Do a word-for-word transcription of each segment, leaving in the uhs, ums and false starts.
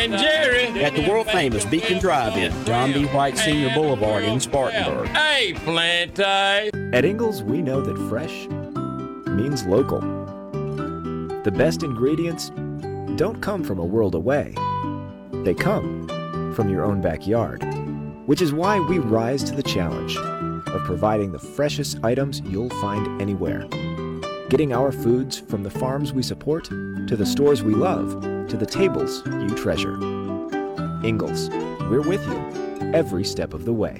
and Jerry at the world-famous Beacon Drive-In, John B. White Senior Boulevard in Spartanburg. Hey, Plenty! At Ingalls, we know that fresh means local. The best ingredients don't come from a world away. They come from your own backyard, which is why we rise to the challenge of providing the freshest items you'll find anywhere. Getting our foods from the farms we support, to the stores we love, to the tables you treasure. Ingalls, we're with you every step of the way.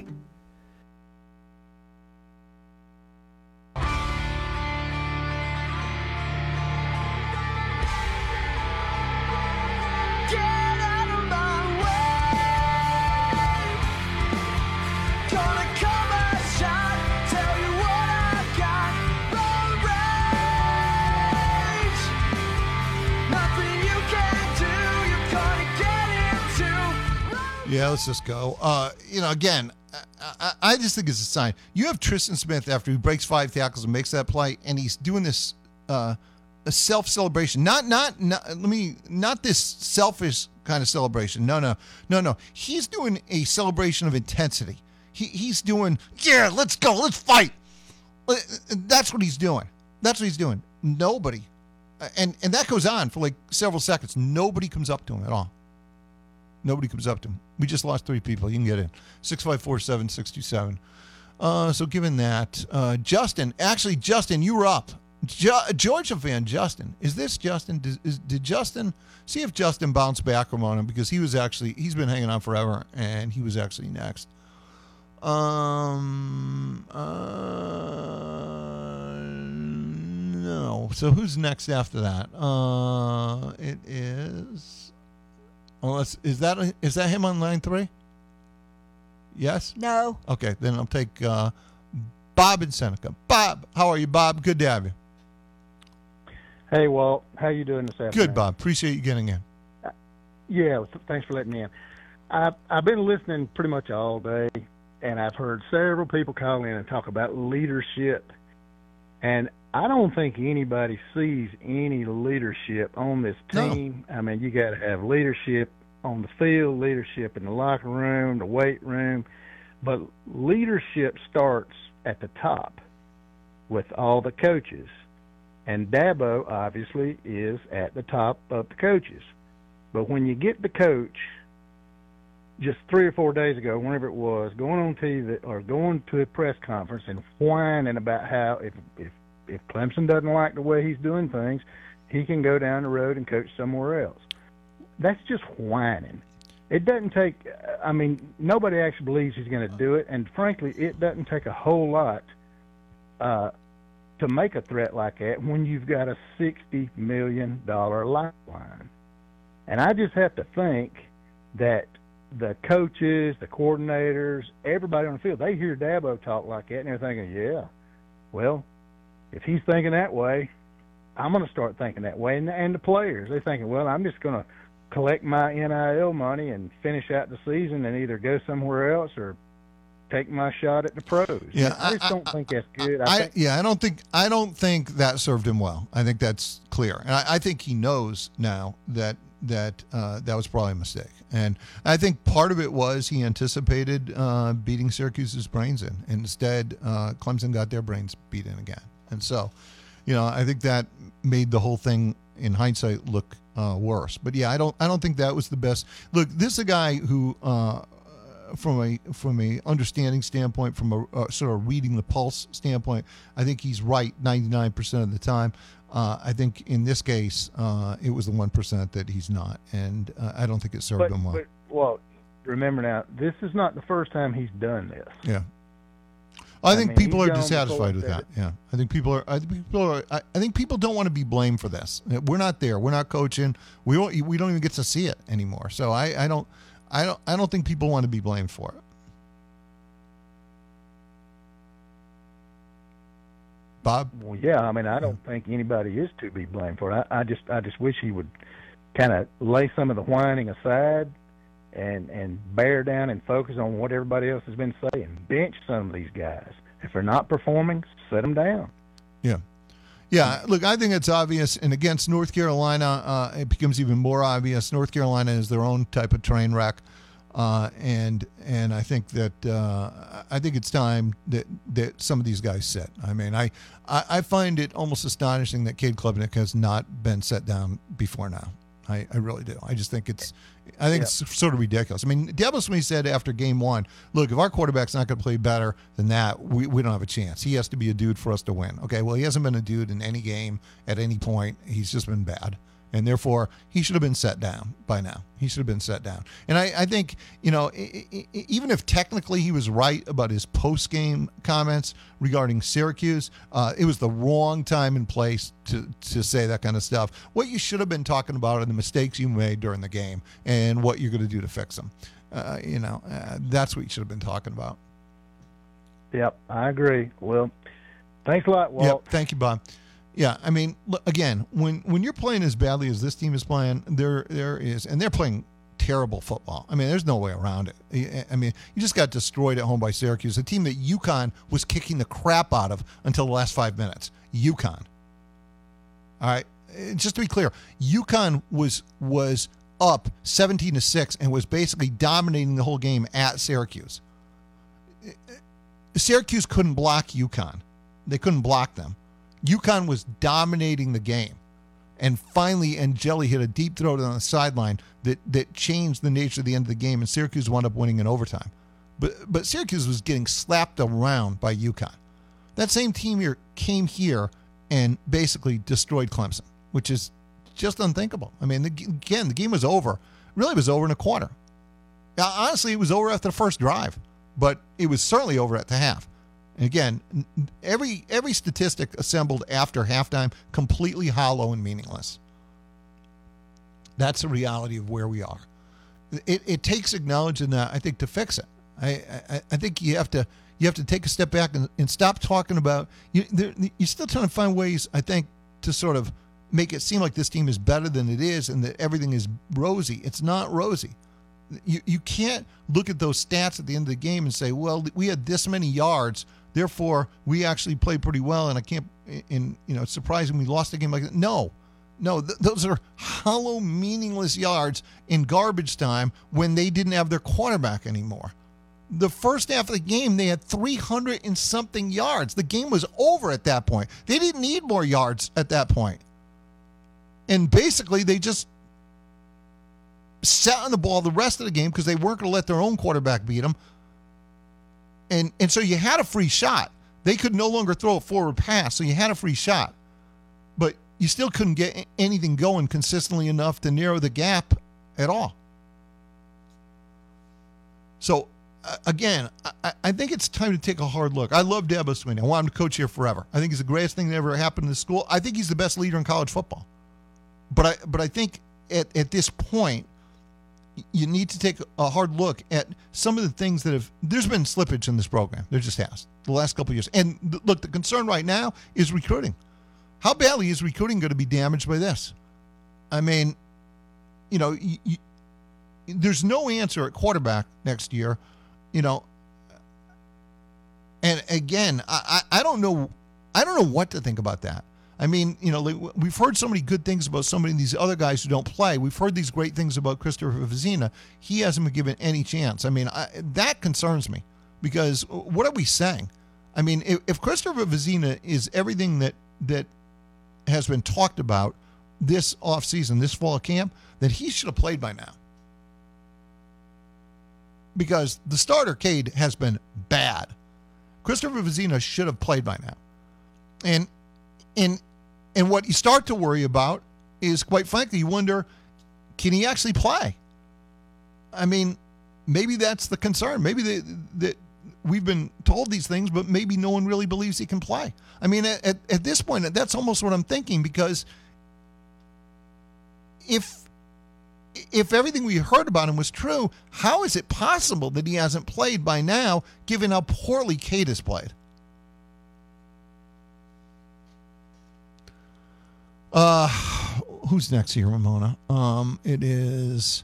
Yeah, let's just go. Uh, you know, again, I, I just think it's a sign. You have Tristan Smith after he breaks five tackles and makes that play, and he's doing this uh, a self-celebration. Not, not, not. Let me, not this selfish kind of celebration. No, no, no, no. He's doing a celebration of intensity. He, he's doing, yeah, let's go, let's fight. That's what he's doing. That's what he's doing. Nobody, and and that goes on for like several seconds. Nobody comes up to him at all. Nobody comes up to him. We just lost three people. You can get in. six five four, seven six two seven. Uh, so given that, uh, Justin, actually, Justin, you were up. Jo- Georgia fan Justin. Is this Justin? Did, is, did Justin, see if Justin bounced back on him, because he was actually, he's been hanging on forever, and he was actually next. Um, uh, no. So who's next after that? Uh, it is... Unless, is that is that him on line three? Yes? No. Okay, then I'll take uh, Bob in Seneca. Bob, how are you, Bob? Good to have you. Hey, Walt. How you doing this afternoon? Good, Bob. Appreciate you getting in. Uh, yeah, thanks for letting me in. I've, I've been listening pretty much all day, and I've heard several people call in and talk about leadership. And I don't think anybody sees any leadership on this team. No. I mean, you got to have leadership on the field, leadership in the locker room, the weight room. But leadership starts at the top with all the coaches. And Dabo, obviously, is at the top of the coaches. But when you get the coach, just three or four days ago, whenever it was, going on T V or going to a press conference and whining about how if if If Clemson doesn't like the way he's doing things, he can go down the road and coach somewhere else. That's just whining. It doesn't take, I mean, nobody actually believes he's going to do it, and frankly, it doesn't take a whole lot uh, to make a threat like that when you've got a sixty million dollars lifeline. And I just have to think that the coaches, the coordinators, everybody on the field, they hear Dabo talk like that, and they're thinking, yeah, well, if he's thinking that way, I'm going to start thinking that way. And, and the players, they're thinking, well, I'm just going to collect my N I L money and finish out the season and either go somewhere else or take my shot at the pros. Yeah, I just I, don't I, think that's good. I I, think, yeah, I don't think I don't think that served him well. I think that's clear, and I, I think he knows now that that uh, that was probably a mistake. And I think part of it was he anticipated uh, beating Syracuse's brains in. And instead, uh, Clemson got their brains beat in again. And so, you know, I think that made the whole thing, in hindsight, look uh, worse. But yeah, I don't, I don't think that was the best. Look, this is a guy who, uh, from a from a understanding standpoint, from a uh, sort of reading the pulse standpoint, I think he's right ninety-nine percent of the time. Uh, I think in this case, uh, it was the one percent that he's not, and uh, I don't think it served but, him well. But, well, remember now, this is not the first time he's done this. Yeah. I, I think mean, people are dissatisfied with that. it. Yeah, I think people are. I think people are. I, I think people don't want to be blamed for this. We're not there. We're not coaching. We don't. We don't even get to see it anymore. So I, I don't. I don't. I don't think people want to be blamed for it. Bob? Well, yeah. I mean, I don't yeah. think anybody is to be blamed for it. I, I just. I just wish he would kind of lay some of the whining aside and and bear down and focus on what everybody else has been saying. Bench some of these guys. If they're not performing, set them down. Yeah. Yeah, look, I think it's obvious, and against North Carolina, uh, it becomes even more obvious. North Carolina is their own type of train wreck, uh, and and I think that uh, I think it's time that, that some of these guys sit. I mean, I, I I find it almost astonishing that Cade Klubnik has not been set down before now. I, I really do. I just think it's, I think Yeah. it's sort of ridiculous. I mean, Dabo Swinney said after game one, look, if our quarterback's not going to play better than that, we, we don't have a chance. He has to be a dude for us to win. Okay, well, he hasn't been a dude in any game at any point. He's just been bad. And therefore, he should have been set down by now. He should have been set down. And I, I think, you know, I, I, even if technically he was right about his post-game comments regarding Syracuse, uh, it was the wrong time and place to, to say that kind of stuff. What you should have been talking about are the mistakes you made during the game and what you're going to do to fix them. Uh, you know, uh, that's what you should have been talking about. Yep, I agree. Well, thanks a lot, Walt. Yep, thank you, Bob. Yeah, I mean, look, again, when when you're playing as badly as this team is playing, there there is, and they're playing terrible football. I mean, there's no way around it. I mean, you just got destroyed at home by Syracuse, a team that UConn was kicking the crap out of until the last five minutes. UConn. All right, just to be clear, UConn was was up seventeen to six and was basically dominating the whole game at Syracuse. Syracuse couldn't block UConn. They couldn't block them. UConn was dominating the game. And finally, Angeli hit a deep throw on the sideline that, that changed the nature of the end of the game, and Syracuse wound up winning in overtime. But but Syracuse was getting slapped around by UConn. That same team here came here and basically destroyed Clemson, which is just unthinkable. I mean, the, again, the game was over. Really, it was over in a quarter. Now, honestly, it was over after the first drive, but it was certainly over at the half. And again, every every statistic assembled after halftime, completely hollow and meaningless. That's the reality of where we are. It, it takes acknowledging that, I think, to fix it. I, I, I think you have to you have to take a step back and, and stop talking about you. There, you're still trying to find ways, I think, to sort of make it seem like this team is better than it is and that everything is rosy. It's not rosy. You you can't look at those stats at the end of the game and say, well, we had this many yards, therefore we actually played pretty well, and I can't. In you know, it's surprising we lost a game like that. No, no, th- those are hollow, meaningless yards in garbage time when they didn't have their quarterback anymore. The first half of the game, they had three hundred and something yards. The game was over at that point. They didn't need more yards at that point. And basically, they just sat on the ball the rest of the game because they weren't going to let their own quarterback beat them. And and so you had a free shot. They could no longer throw a forward pass, so you had a free shot. But you still couldn't get anything going consistently enough to narrow the gap at all. So, uh, again, I, I think it's time to take a hard look. I love Dabo Swinney. I want him to coach here forever. I think he's the greatest thing that ever happened in the school. I think he's the best leader in college football. But I but I think at, at this point, you need to take a hard look at some of the things that have, there's been slippage in this program. There just has, the last couple of years. And th- look, the concern right now is recruiting. How badly is recruiting going to be damaged by this? I mean, you know, y- y- there's no answer at quarterback next year, you know. And again, I, I, I don't know, I don't know what to think about that. I mean, you know, we've heard so many good things about so many of these other guys who don't play. We've heard these great things about Christopher Vizina. He hasn't been given any chance. I mean, I, that concerns me because what are we saying? I mean, if, if Christopher Vizina is everything that that has been talked about this offseason, this fall camp, then he should have played by now. Because the starter, Cade, has been bad. Christopher Vizina should have played by now. And And and what you start to worry about is, quite frankly, you wonder, can he actually play? I mean, maybe that's the concern. Maybe that that we've been told these things, but maybe no one really believes he can play. I mean, at, at this point, that's almost what I'm thinking, because if if everything we heard about him was true, how is it possible that he hasn't played by now, given how poorly Cade has played? Uh, who's next here, Ramona? Um, it is.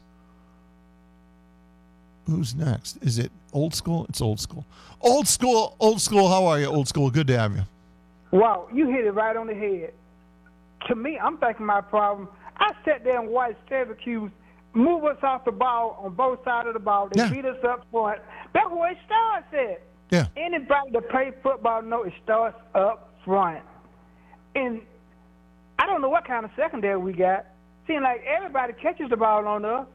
Who's next? Is it old school? It's old school. Old school, old school. How are you, old school? Good to have you. Wow, you hit it right on the head. To me, I'm thinking my problem. I sat there and watched Syracuse move us off the ball on both sides of the ball. They Yeah. beat us up front. That's where it starts at. Yeah. Anybody that plays football knows it starts up front. And I don't know what kind of secondary we got. Seems like everybody catches the ball on us.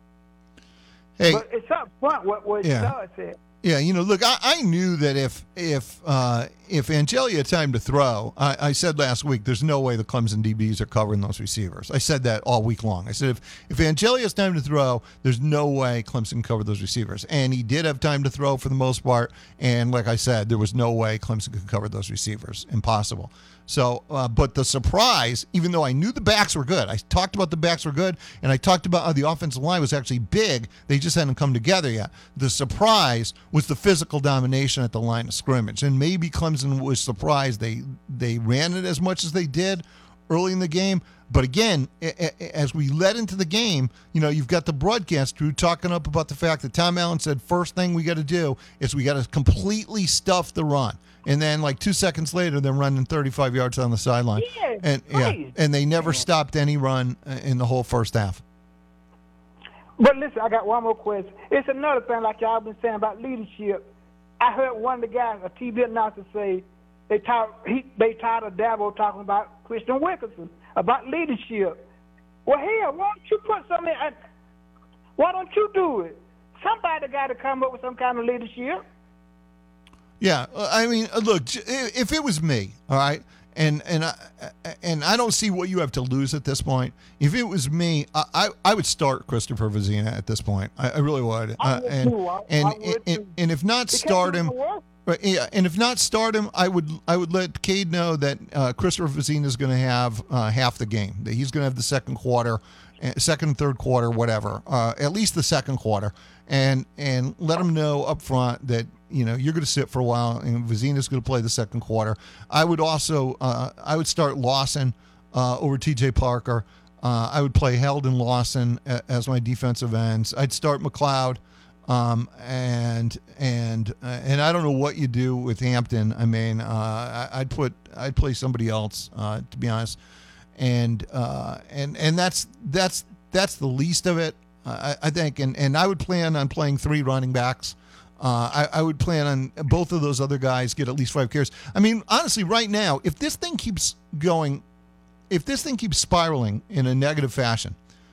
Hey, But it's up front where, where it Yeah. starts at. yeah, you know, look, I, I knew that if if uh, if Angeli had time to throw, I, I said last week, there's no way the Clemson D Bs are covering those receivers. I said that all week long. I said if if Angeli has time to throw, there's no way Clemson covered those receivers. And he did have time to throw for the most part. And like I said, there was no way Clemson could cover those receivers. Impossible. So, uh, but the surprise, even though I knew the backs were good, I talked about the backs were good, and I talked about how the offensive line was actually big. They just hadn't come together yet. The surprise was the physical domination at the line of scrimmage, and maybe Clemson was surprised they they ran it as much as they did early in the game. But again, a- a- as we led into the game, you know, you've got the broadcast crew talking up about the fact that Tom Allen said, first thing we got to do is we got to completely stuff the run. And then, like two seconds later, they're running thirty-five yards on the sideline. Yeah, and yeah, right. and they never stopped any run uh, in the whole first half. But listen, I got one more question. It's another thing like y'all been saying about leadership. I heard one of the guys, a T V announcer, say they talk, he, they tired of Dabo talking about Christian Wilkinson, about leadership. Well, hell, why don't you put something in? Why don't you do it? Somebody got to come up with some kind of leadership. Yeah, uh, I mean, uh, look, j- if it was me, all right, and and I and I don't see what you have to lose at this point. If it was me, I I, I would start Christopher Vizina at this point. I, I really would. I Uh, would and, too. I- and, I would and, too. and if not Because start it's him, gonna work. right, yeah, and if not start him, I would I would let Cade know that uh, Christopher Vizina is going to have uh, half the game. That he's going to have the second quarter, uh, second and third quarter, whatever. Uh, at least the second quarter, and and let him know up front that, you know, you're going to sit for a while, and Vizina's going to play the second quarter. I would also, uh, I would start Lawson uh, over T J Parker. Uh, I would play Held and Lawson a, as my defensive ends. I'd start McLeod, um, and and uh, and I don't know what you do with Hampton. I mean, uh, I, I'd put, I'd play somebody else, uh, to be honest, and uh, and and that's that's that's the least of it, uh, I, I think. And and I would plan on playing three running backs. Uh, I, I would plan on both of those other guys get at least five carries. I mean, honestly, right now, if this thing keeps going, if this thing keeps spiraling in a negative fashion,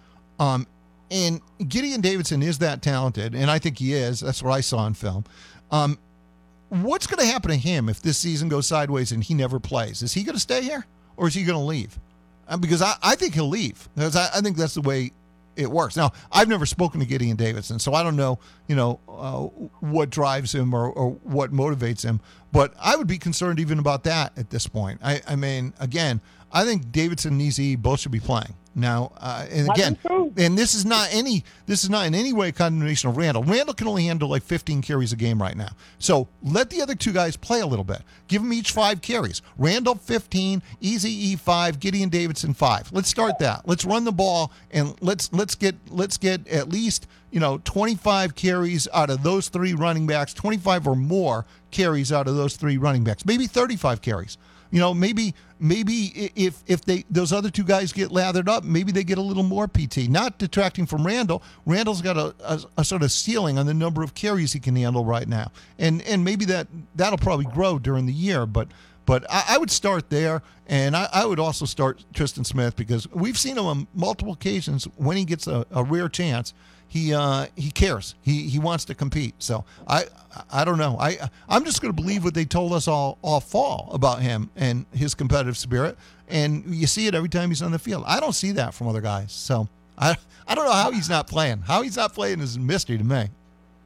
um, and Gideon Davidson is that talented, and I think he is. That's what I saw in film. Um, what's going to happen to him if this season goes sideways and he never plays? Is he going to stay here, or is he going to leave? Uh, because I, I think he'll leave. Because I, I think that's the way it works. Now, I've never spoken to Gideon Davidson, so I don't know, you know, uh, what drives him or, or what motivates him. But I would be concerned even about that at this point. I, I mean, again, I think Davidson and Easy both should be playing now. Uh, and I again, do too. and this is not any, this is not in any way a condemnation of Randall. Randall can only handle like fifteen carries a game right now. So let the other two guys play a little bit. Give them each five carries. Randall fifteen, Easy E five, Gideon Davidson five. Let's start that. Let's run the ball and let's let's get let's get at least, you know, twenty-five carries out of those three running backs, twenty-five or more carries out of those three running backs, maybe thirty-five carries. You know, maybe maybe if if they those other two guys get lathered up, maybe they get a little more P T. Not detracting from Randall. Randall's got a, a, a sort of ceiling on the number of carries he can handle right now, and and maybe that that'll probably grow during the year. But but I, I would start there, and I, I would also start Tristan Smith, because we've seen him on multiple occasions when he gets a, a rare chance. He uh, he cares. He he wants to compete. So I I don't know. I I'm just going to believe what they told us all all fall about him and his competitive spirit. And you see it every time he's on the field. I don't see that from other guys. So I I don't know how he's not playing. How he's not playing is a mystery to me.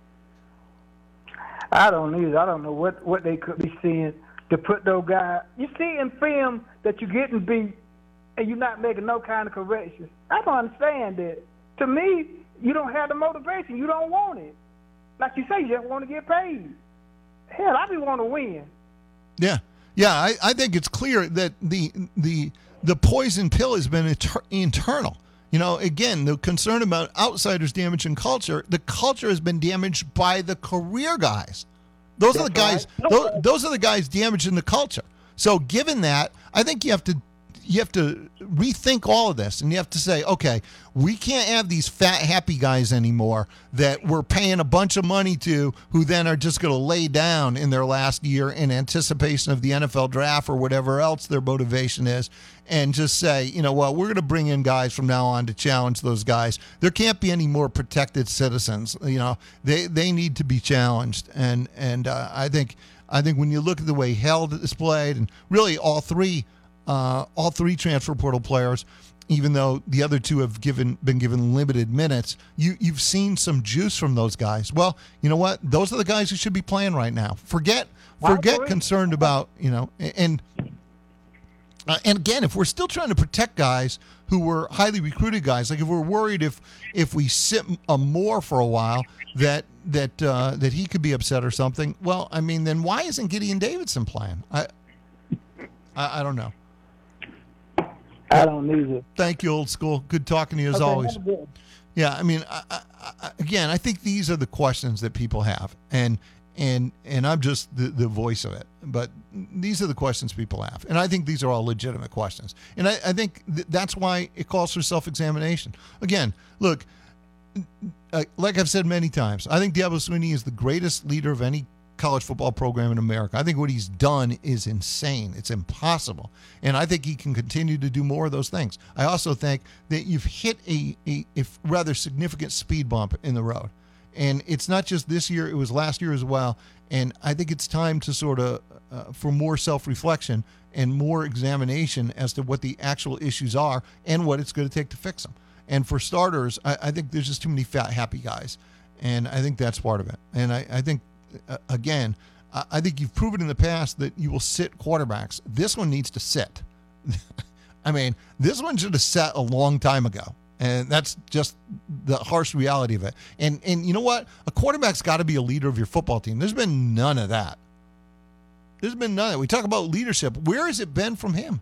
I don't either. I don't know what, what they could be seeing to put those guys. You see in film that you're getting beat and you're not making no kind of corrections. I don't understand that. To me, you don't have the motivation. You don't want it. Like you say, you just want to get paid. Hell, I be want to win. Yeah, yeah. I, I think it's clear that the the the poison pill has been inter- internal. You know, again, the concern about outsiders damaging culture. The culture has been damaged by the career guys. Those are the guys. That's right. Those, those are the guys damaging the culture. So given that, I think you have to you have to rethink all of this, and you have to say, okay, we can't have these fat, happy guys anymore that we're paying a bunch of money to, who then are just going to lay down in their last year in anticipation of the N F L draft or whatever else their motivation is, and just say, you know what, we're going to bring in guys from now on to challenge those guys. There can't be any more protected citizens. You know, they they need to be challenged, and and uh, I think I think when you look at the way Held is played, and really all three. Uh, all three transfer portal players, even though the other two have given been given limited minutes, you, you've seen some juice from those guys. Well, you know what? Those are the guys who should be playing right now. Forget forget concerned about, you know, and uh, and again, if we're still trying to protect guys who were highly recruited guys, like if we're worried if if we sit a Moore for a while that that uh, that he could be upset or something, well, I mean, then why isn't Gideon Davidson playing? I I, I don't know. I don't need it. Thank you, old school. Good talking to you as Okay, always. have a good- Yeah, I mean, I, I, I, again, I think these are the questions that people have, and and and I'm just the, the voice of it. But these are the questions people have, and I think these are all legitimate questions. And I, I think th- that's why it calls for self-examination. Again, look, uh, like I've said many times, I think Diablo Sweeney is the greatest leader of any college football program in America. I think what he's done is insane. It's impossible. And I think he can continue to do more of those things. I also think that you've hit a, a, a rather significant speed bump in the road. And it's not just this year, it was last year as well. And I think it's time to sort of, uh, for more self-reflection and more examination as to what the actual issues are and what it's going to take to fix them. And for starters, I, I think there's just too many fat, happy guys. And I think that's part of it. And I, I think Uh, again, I think you've proven in the past that you will sit quarterbacks. This one needs to sit. I mean, this one should have sat a long time ago. And that's just the harsh reality of it. And and you know what? A quarterback's got to be a leader of your football team. There's been none of that. There's been none of that. We talk about leadership. Where has it been from him?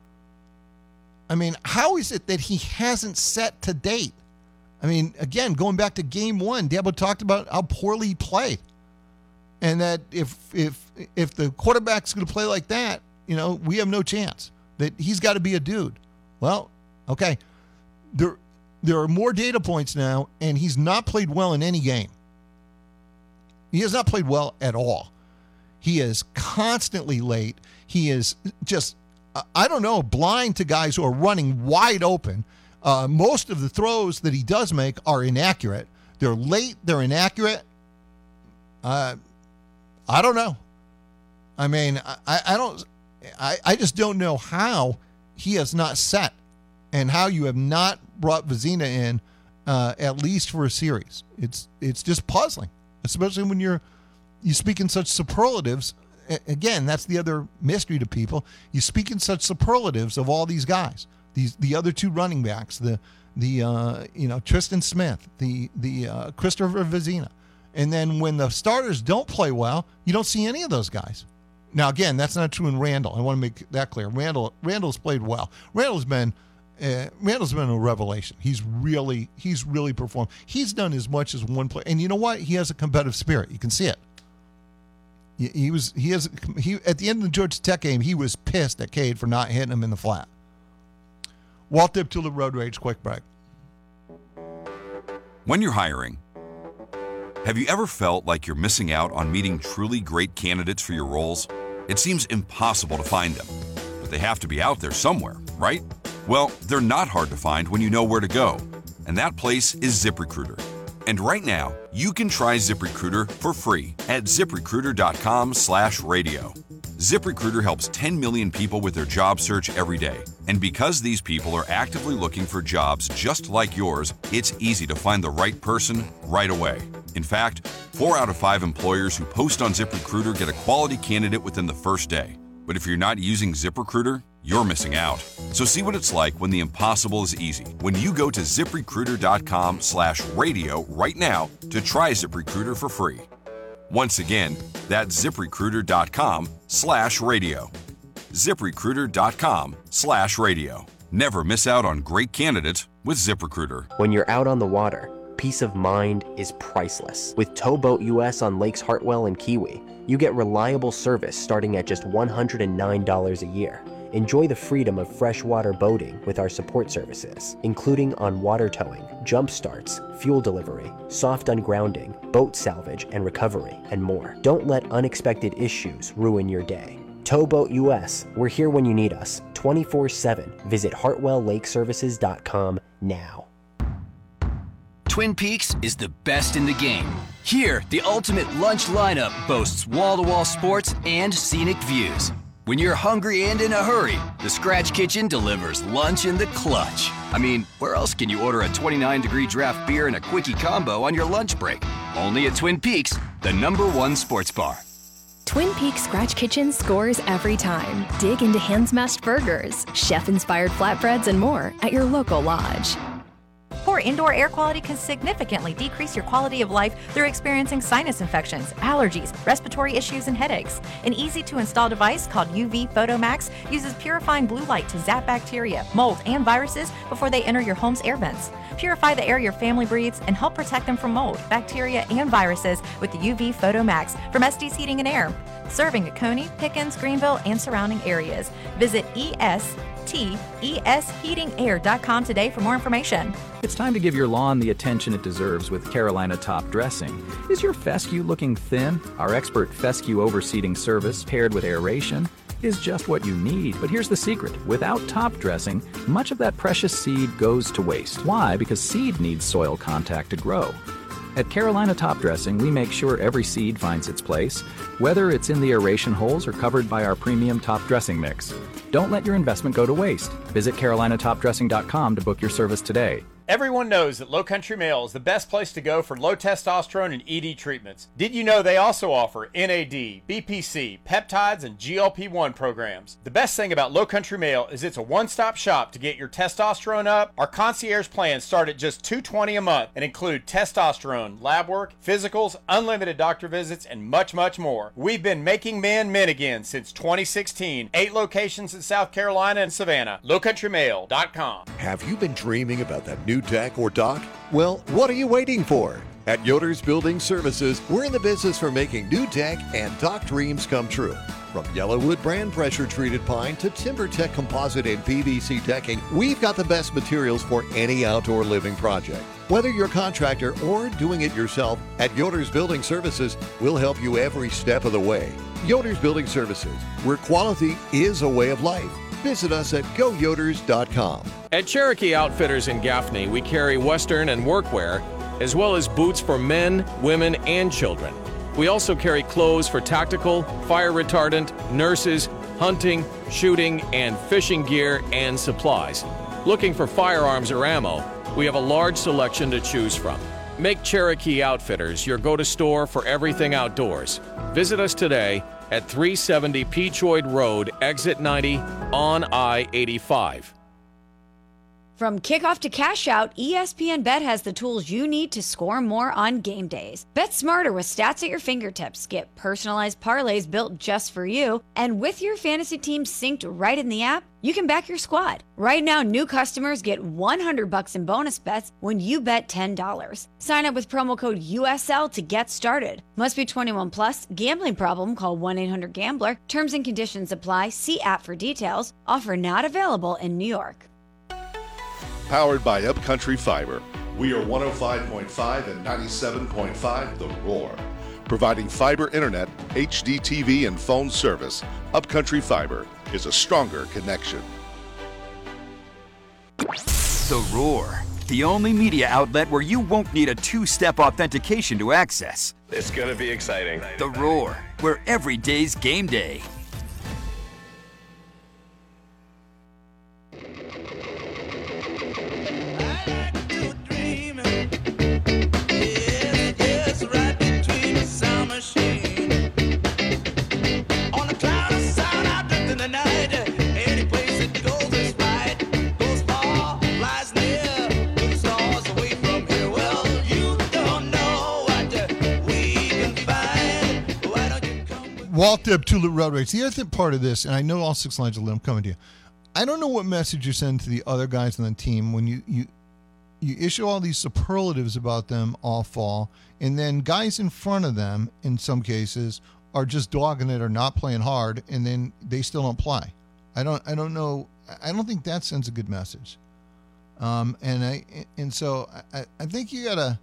I mean, how is it that he hasn't set to date? I mean, again, going back to game one, Diablo talked about how poorly he played. And that if if if the quarterback's going to play like that, you know, we have no chance. That he's got to be a dude. Well, okay, there there are more data points now, and he's not played well in any game. He has not played well at all. He is constantly late. He is just, I don't know, blind to guys who are running wide open. Uh, most of the throws that he does make are inaccurate. They're late. They're inaccurate. Uh, I don't know. I mean, I, I don't, I, I just don't know how he has not set and how you have not brought Vizina in uh, at least for a series. It's, it's just puzzling, especially when you're, you speak in such superlatives. Again, that's the other mystery to people. You speak in such superlatives of all these guys, these, the other two running backs, the, the, uh, you know, Tristan Smith, the, the, uh, Christopher Vizina. And then when the starters don't play well, you don't see any of those guys. Now, again, that's not true in Randall. I want to make that clear. Randall, Randall's played well. Randall's been, uh, Randall's been a revelation. He's really, he's really performed. He's done as much as one player. And you know what? He has a competitive spirit. You can see it. He, he was, he has, he at the end of the Georgia Tech game, he was pissed at Cade for not hitting him in the flat. Walt Dip to the Road Rage. Quick break. When you're hiring, have you ever felt like you're missing out on meeting truly great candidates for your roles? It seems impossible to find them, but they have to be out there somewhere, right? Well, they're not hard to find when you know where to go, and that place is ZipRecruiter. And right now, you can try ZipRecruiter for free at ZipRecruiter.com slash radio. ZipRecruiter helps ten million people with their job search every day. And because these people are actively looking for jobs just like yours, it's easy to find the right person right away. In fact, four out of five employers who post on ZipRecruiter get a quality candidate within the first day. But if you're not using ZipRecruiter, you're missing out. So see what it's like when the impossible is easy. When you go to ZipRecruiter.com slash radio right now to try ZipRecruiter for free. Once again, that's ZipRecruiter.com slash radio. ZipRecruiter.com slash radio. Never miss out on great candidates with ZipRecruiter. When you're out on the water, peace of mind is priceless. With Towboat U S on Lakes Hartwell and Kiwi, You get reliable service starting at just one hundred nine dollars a year. Enjoy the freedom of freshwater boating with our support services, including on-water towing, jump starts, fuel delivery, soft ungrounding, boat salvage and recovery, and more. Don't let unexpected issues ruin your day. Towboat U S, we're here when you need us, twenty-four seven. Visit hartwell lake services dot com now. Twin Peaks is the best in the game. Here, the ultimate lunch lineup boasts wall-to-wall sports and scenic views. When you're hungry and in a hurry, the Scratch Kitchen delivers lunch in the clutch. I mean, where else can you order a twenty-nine degree draft beer and a quickie combo on your lunch break? Only at Twin Peaks, the number one sports bar. Twin Peaks Scratch Kitchen scores every time. Dig into hand-smashed burgers, chef-inspired flatbreads, and more at your local lodge. Poor indoor air quality can significantly decrease your quality of life through experiencing sinus infections, allergies, respiratory issues, and headaches. An easy-to-install device called U V Photomax uses purifying blue light to zap bacteria, mold, and viruses before they enter your home's air vents. Purify the air your family breathes and help protect them from mold, bacteria, and viruses with the U V Photomax from Estes Heating and Air. Serving at Coney, Pickens, Greenville, and surrounding areas. Visit E S T E S heating air dot com today for more information. It's time to give your lawn the attention it deserves with Carolina Top Dressing. Is your fescue looking thin? Our expert fescue overseeding service paired with aeration is just what you need. But here's the secret. Without top dressing, much of that precious seed goes to waste. Why? Because seed needs soil contact to grow. At Carolina Top Dressing, we make sure every seed finds its place, whether it's in the aeration holes or covered by our premium top dressing mix. Don't let your investment go to waste. Visit carolina top dressing dot com to book your service today. Everyone knows that Low Country Male is the best place to go for low testosterone and E D treatments. Did you know they also offer N A D, B P C, peptides, and G L P one programs? The best thing about Low Country Male is it's a one-stop shop to get your testosterone up. Our concierge plans start at just two hundred twenty dollars a month and include testosterone, lab work, physicals, unlimited doctor visits, and much, much more. We've been making men men again since twenty sixteen. Eight locations in South Carolina and Savannah. low country male dot com. Have you been dreaming about that new deck or dock? Well, what are you waiting for? At Yoder's Building Services, we're in the business for making new deck and dock dreams come true. From Yellowwood brand pressure-treated pine to TimberTech composite and P V C decking, we've got the best materials for any outdoor living project. Whether you're a contractor or doing it yourself, at Yoder's Building Services, we'll help you every step of the way. Yoder's Building Services, where quality is a way of life. Visit us at go yoders dot com. At Cherokee Outfitters in Gaffney, we carry Western and workwear, as well as boots for men, women, and children. We also carry clothes for tactical, fire retardant, nurses, hunting, shooting, and fishing gear and supplies. Looking for firearms or ammo, we have a large selection to choose from. Make Cherokee Outfitters your go-to store for everything outdoors. Visit us today at three seventy Peachoid Road, exit ninety, on I eighty-five. From kickoff to cash out, E S P N Bet has the tools you need to score more on game days. Bet smarter with stats at your fingertips. Get personalized parlays built just for you. And with your fantasy team synced right in the app, you can back your squad. Right now, new customers get one hundred bucks in bonus bets when you bet ten dollars. Sign up with promo code U S L to get started. Must be twenty-one plus. Gambling problem? Call one eight hundred gambler. Terms and conditions apply. See app for details. Offer not available in New York. Powered by Upcountry Fiber. We are one oh five point five and ninety-seven point five The Roar. Providing fiber internet, H D T V, and phone service, Upcountry Fiber is a stronger connection. The Roar, the only media outlet where you won't need a two-step authentication to access. It's gonna be exciting. The Roar, where every day's game day. Walt Deb-Tulip Road Rage. The other part of this, and I know all six lines of lit, I'm coming to you. I don't know what message you send to the other guys on the team when you, you you issue all these superlatives about them all fall, and then guys in front of them, in some cases, are just dogging it or not playing hard, and then they still don't play. I don't I don't know. I don't think that sends a good message. Um, and I and so I, I think you gotta.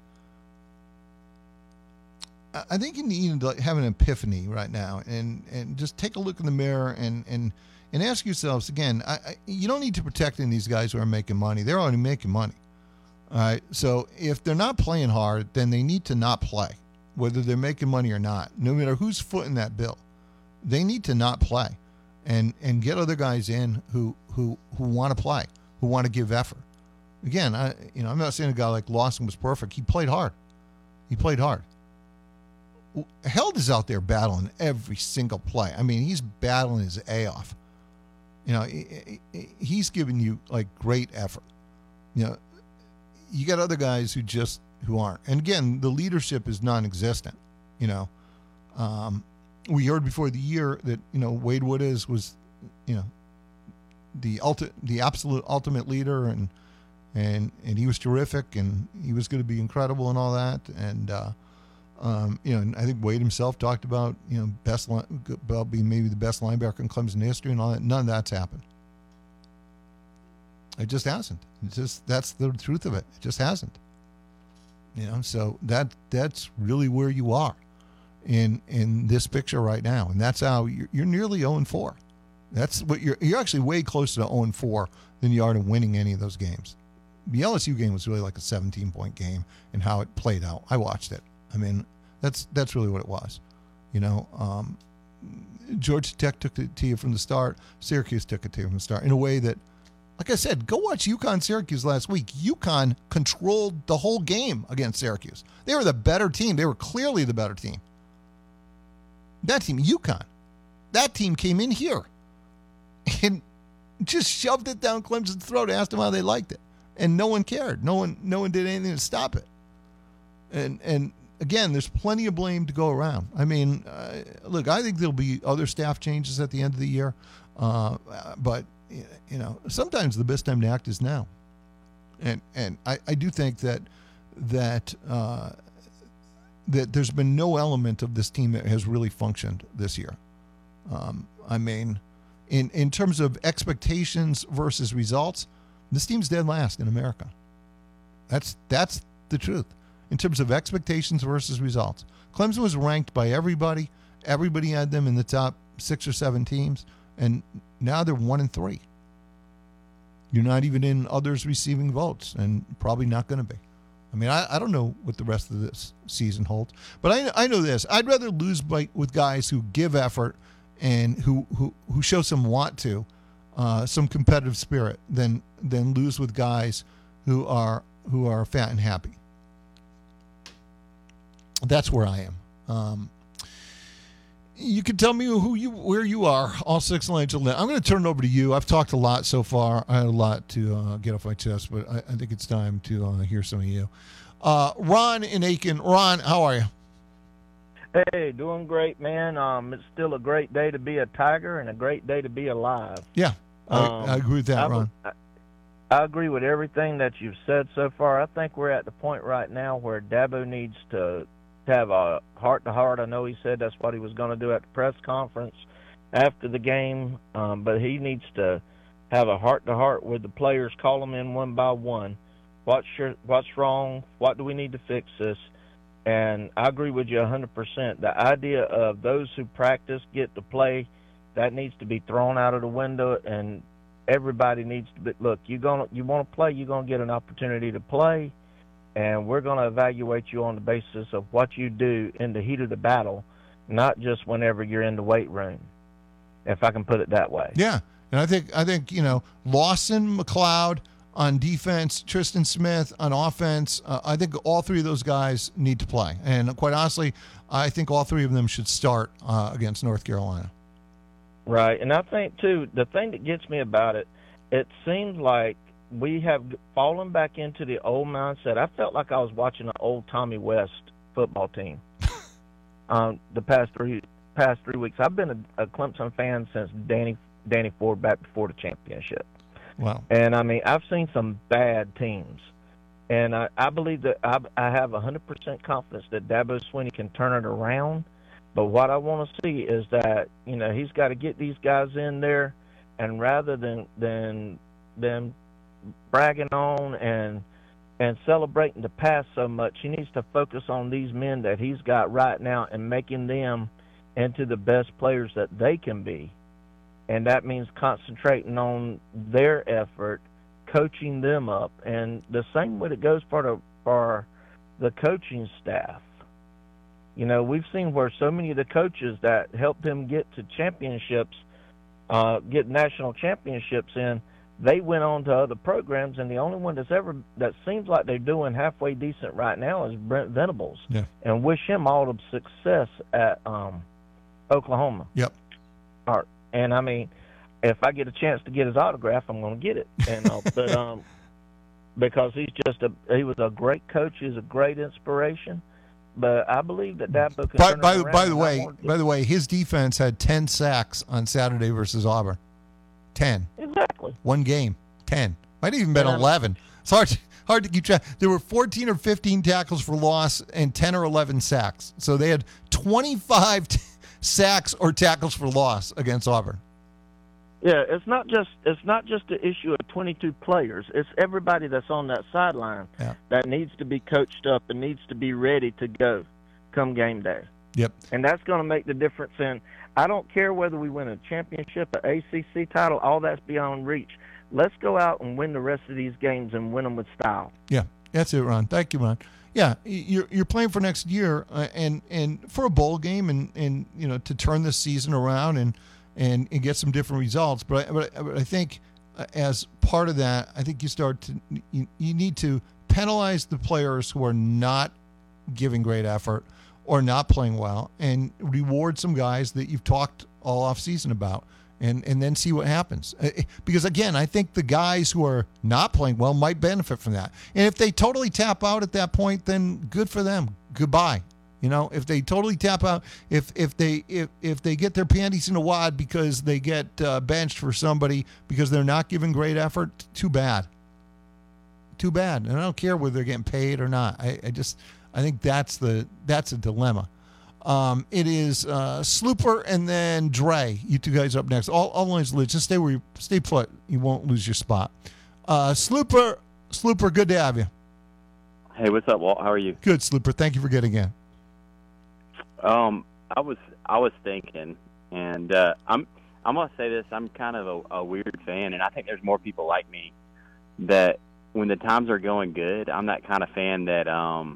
I think you need to have an epiphany right now, and, and just take a look in the mirror and and, and ask yourselves again. I, I, you don't need to protect these guys who are making money. They're already making money. All right. So if they're not playing hard, then they need to not play, whether they're making money or not. No matter who's footing that bill, they need to not play, and and get other guys in who who who want to play, who want to give effort. Again, I you know I'm not saying a guy like Lawson was perfect. He played hard. He played hard. Held is out there battling every single play. I mean, he's battling his A off. You know, he, he's giving you like great effort. You know, you got other guys who just who aren't. And again, the leadership is non-existent. You know, um, we heard before the year that you know Wade Wood is was, you know, the ulti- the absolute ultimate leader, and and and he was terrific, and he was going to be incredible and all that, and. uh Um, you know, and I think Wade himself talked about, you know, best line, about being maybe the best linebacker in Clemson history and all that. None of that's happened. It just hasn't. It's just, that's the truth of it. It just hasn't. You know, so that that's really where you are in in this picture right now. And that's how you're, you're nearly oh and four. That's what you're, you're actually way closer to oh and four than you are to winning any of those games. The L S U game was really like a seventeen-point game and how it played out. I watched it. I mean, that's that's really what it was. You know, um, Georgia Tech took it to you from the start. Syracuse took it to you from the start in a way that, like I said, go watch UConn-Syracuse last week. UConn controlled the whole game against Syracuse. They were the better team. They were clearly the better team. That team, UConn, that team came in here and just shoved it down Clemson's throat, asked them how they liked it. And no one cared. No one no one did anything to stop it. And and again, there's plenty of blame to go around. I mean, uh, look, I think there'll be other staff changes at the end of the year. Uh, but, you know, sometimes the best time to act is now. And and I, I do think that that uh, that there's been no element of this team that has really functioned this year. Um, I mean, in, in terms of expectations versus results, this team's dead last in America. That's that's the truth. In terms of expectations versus results, Clemson was ranked by everybody. Everybody had them in the top six or seven teams, and now they're one and three. You're not even in others receiving votes, and probably not going to be. I mean, I, I don't know what the rest of this season holds, but I I know this: I'd rather lose by, with guys who give effort and who who who show some want to, uh, some competitive spirit, than than lose with guys who are who are fat and happy. That's where I am. Um, you can tell me who you, where you are. All six lines of I'm going to turn it over to you. I've talked a lot so far. I had a lot to uh, get off my chest, but I, I think it's time to uh, hear some of you. Uh, Ron in Aiken. Ron, how are you? Hey, doing great, man. Um, it's still a great day to be a Tiger and a great day to be alive. Yeah, I, um, I agree with that, I, Ron. I, I agree with everything that you've said so far. I think we're at the point right now where Dabo needs to have a heart-to-heart. I know he said that's what he was going to do at the press conference after the game, um, but he needs to have a heart-to-heart with the players, call them in one by one. What's, your, what's wrong? What do we need to fix this? And I agree with you one hundred percent. The idea of those who practice get to play, that needs to be thrown out of the window, and everybody needs to be, look, you're gonna, you want to play, you're going to get an opportunity to play, and we're going to evaluate you on the basis of what you do in the heat of the battle, not just whenever you're in the weight room, if I can put it that way. Yeah, and I think, I think you know, Lawson, McLeod on defense, Tristan Smith on offense, uh, I think all three of those guys need to play. And quite honestly, I think all three of them should start uh, against North Carolina. Right, and I think, too, the thing that gets me about it, it seems like we have fallen back into the old mindset. I felt like I was watching an old Tommy West football team um, the past three past three weeks. I've been a, a Clemson fan since Danny Danny Ford back before the championship. Wow. And, I mean, I've seen some bad teams. And I, I believe that I, I have one hundred percent confidence that Dabo Swinney can turn it around. But what I want to see is that, you know, he's got to get these guys in there, and rather than than than bragging on and and celebrating the past so much, he needs to focus on these men that he's got right now and making them into the best players that they can be. And that means concentrating on their effort, coaching them up, and the same way it goes for the for the coaching staff. You know, we've seen where so many of the coaches that helped him get to championships, uh, get national championships in, they went on to other programs, and the only one that's ever that seems like they're doing halfway decent right now is Brent Venables. Yeah. And wish him all the success at um, Oklahoma. Yep. All right. And I mean, if I get a chance to get his autograph, I'm going to get it. And uh, but um, because he's just a he was a great coach, he's a great inspiration. But I believe that Dabo can By, turn by, it around. by the way, by the way, his defense had ten sacks on Saturday versus Auburn. Ten. Exactly. One game. Ten. Might have even been Yeah. eleven. It's hard, hard to keep track. There were fourteen or fifteen tackles for loss and ten or eleven sacks. So they had twenty-five t- sacks or tackles for loss against Auburn. Yeah, it's not just it's not just the issue of twenty-two players. It's everybody that's on that sideline Yeah. that needs to be coached up and needs to be ready to go come game day. Yep. And that's going to make the difference. In I don't care whether we win a championship, an A C C title, all that's beyond reach. Let's go out and win the rest of these games and win them with style. Yeah, that's it, Ron. Thank you, Ron. Yeah, you're you're playing for next year, uh, and and for a bowl game, and, and you know to turn this season around and and, and get some different results. But I, but, I, but I think uh, as part of that, I think you start to you, you need to penalize the players who are not giving great effort or not playing well, and reward some guys that you've talked all off season about. And and then see what happens. Because, again, I think the guys who are not playing well might benefit from that. And if they totally tap out at that point, then good for them. Goodbye. You know, if they totally tap out, if if they if, if they get their panties in a wad because they get uh, benched for somebody because they're not giving great effort, too bad. Too bad. And I don't care whether they're getting paid or not. I, I just I think that's the that's a dilemma. Um, it is uh, Slooper and then Dre. You two guys up next. All, all lines lit. Just stay where you stay put. You won't lose your spot. Uh, Slooper, Slooper, good to have you. Hey, what's up, Walt? How are you? Good, Slooper. Thank you for getting in. Um, I was I was thinking, and uh, I'm I'm gonna say this. I'm kind of a, a weird fan, and I think there's more people like me that when the times are going good, I'm that kind of fan that um.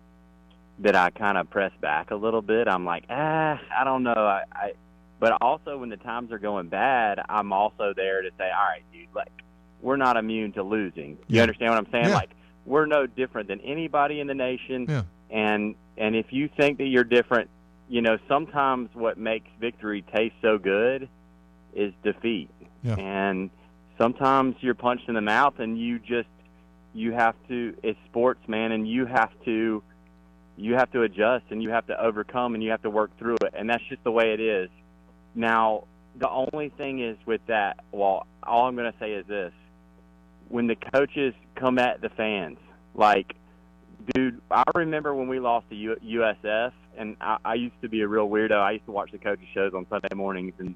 that I kind of press back a little bit. I'm like, ah, I don't know. I, I, but also when the times are going bad, I'm also there to say, all right, dude, like, we're not immune to losing. You Yeah. understand what I'm saying? Yeah. Like, we're no different than anybody in the nation. Yeah. And, and if you think that you're different, you know, sometimes what makes victory taste so good is defeat. Yeah. And sometimes you're punched in the mouth and you just, you have to, it's sports, man, and you have to, you have to adjust and you have to overcome and you have to work through it. And that's just the way it is. Now, the only thing is with that, well, all I'm going to say is this. When the coaches come at the fans, like, dude, I remember when we lost to U- U S F, and I, I used to be a real weirdo. I used to watch the coaches' shows on Sunday mornings, and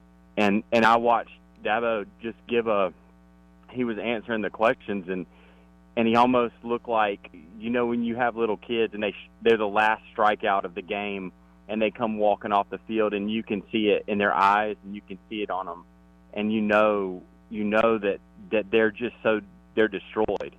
and and I watched Dabo just give a, he was answering the questions, and And he almost looked like, you know, when you have little kids and they sh- they're the last strikeout of the game and they come walking off the field and you can see it in their eyes and you can see it on them, and you know you know that, that they're just so they're destroyed.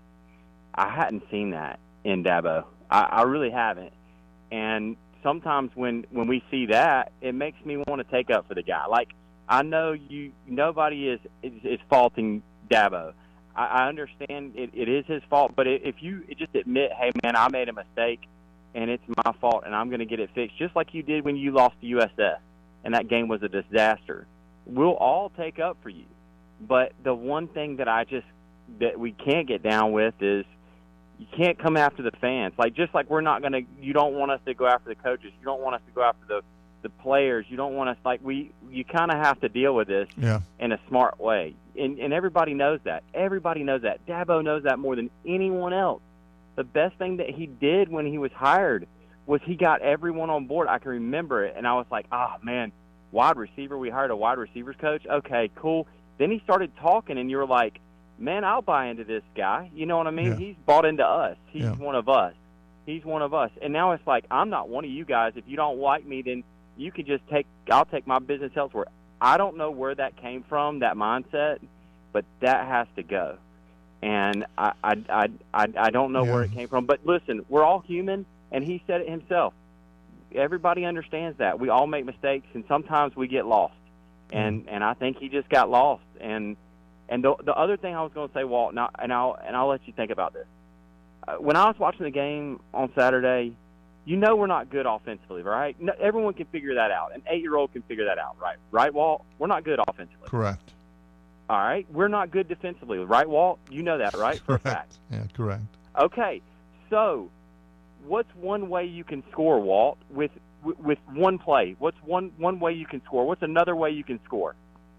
I hadn't seen that in Dabo. I, I really haven't. And sometimes when when we see that, it makes me want to take up for the guy. Like, I know you nobody is is, is faulting Dabo. I understand it, it is his fault, but if you just admit, hey, man, I made a mistake, and it's my fault, and I'm going to get it fixed, just like you did when you lost to U S F, and that game was a disaster, we'll all take up for you. But the one thing that I just that we can't get down with is you can't come after the fans. Like, just like we're not going to – you don't want us to go after the coaches. You don't want us to go after the, the players. You don't want us – like, we you kind of have to deal with this Yeah. in a smart way. And, and everybody knows that. Everybody knows that. Dabo knows that more than anyone else. The best thing that he did when he was hired was he got everyone on board. I can remember it, and I was like, oh, man, wide receiver. We hired a wide receivers coach. Okay, cool. Then he started talking, and you were like, man, I'll buy into this guy. You know what I mean? Yeah. He's bought into us. He's Yeah. one of us. He's one of us. And now it's like, I'm not one of you guys. If you don't like me, then you can just take – I'll take my business elsewhere. I don't know where that came from, that mindset, but that has to go. And I I, I, I, I don't know Yeah. where it came from. But, listen, we're all human, and he said it himself. Everybody understands that. We all make mistakes, and sometimes we get lost. And and I think he just got lost. And and the the other thing I was going to say, Walt, and, I, and I'll and I'll let you think about this. Uh, when I was watching the game on Saturday, you know we're not good offensively, right? No, everyone can figure that out. An eight-year-old can figure that out, right? Right, Walt? We're not good offensively. Correct. All right? We're not good defensively, right, Walt? You know that, right? For a fact. Yeah, correct. Okay, so what's one way you can score, Walt, with with one play? What's one one way you can score? What's another way you can score?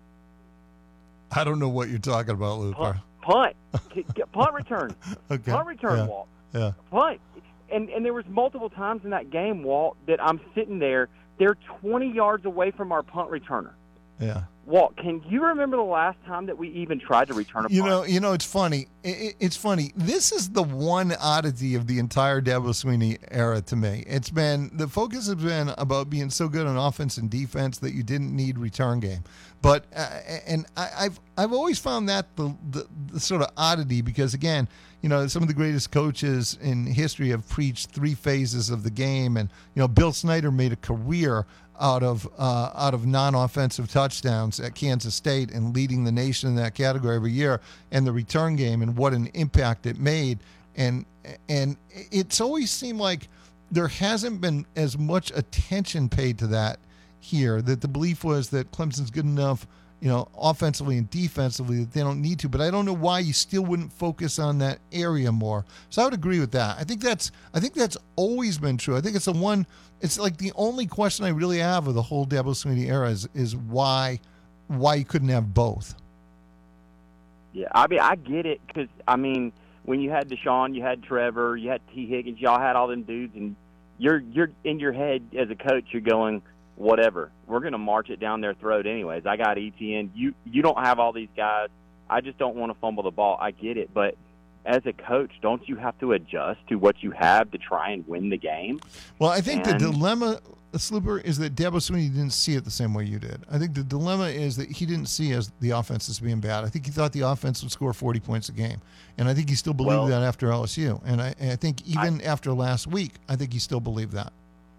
I don't know what you're talking about, Luke. Punt, punt, punt return, Okay. punt return, Yeah. Walt. Yeah. Punt, and and there was multiple times in that game, Walt, that I'm sitting there. They're twenty yards away from our punt returner. Yeah. Walt, can you remember the last time that we even tried to return a punt? You know, you know, it's funny. It, it's funny. This is the one oddity of the entire Dabo Swinney era to me. It's been the focus has been about being so good on offense and defense that you didn't need return game. But uh, and I, I've I've always found that the, the the sort of oddity because again, you know, some of the greatest coaches in history have preached three phases of the game, and you know, Bill Snyder made a career out of uh, out of non-offensive touchdowns at Kansas State and leading the nation in that category every year, and the return game and what an impact it made. And and it's always seemed like there hasn't been as much attention paid to that here, that the belief was that Clemson's good enough, you know, offensively and defensively that they don't need to. But I don't know why you still wouldn't focus on that area more. So I would agree with that. I think that's I think that's always been true. I think it's the one. It's like the only question I really have of the whole Dabo Swinney era is is why why you couldn't have both. Yeah, I mean, I get it because I mean, when you had Deshaun, you had Trevor, you had T. Higgins, y'all had all them dudes, and you're you're in your head as a coach, you're going, whatever, we're going to march it down their throat anyways. I got E T N. You you don't have all these guys. I just don't want to fumble the ball. I get it, but as a coach, don't you have to adjust to what you have to try and win the game? Well, I think and, the dilemma, Slooper, is that Dabo Swinney didn't see it the same way you did. I think the dilemma is that he didn't see as the offense as being bad. I think he thought the offense would score forty points a game, and I think he still believed well, that after L S U. And I, and I think even I, after last week, I think he still believed that.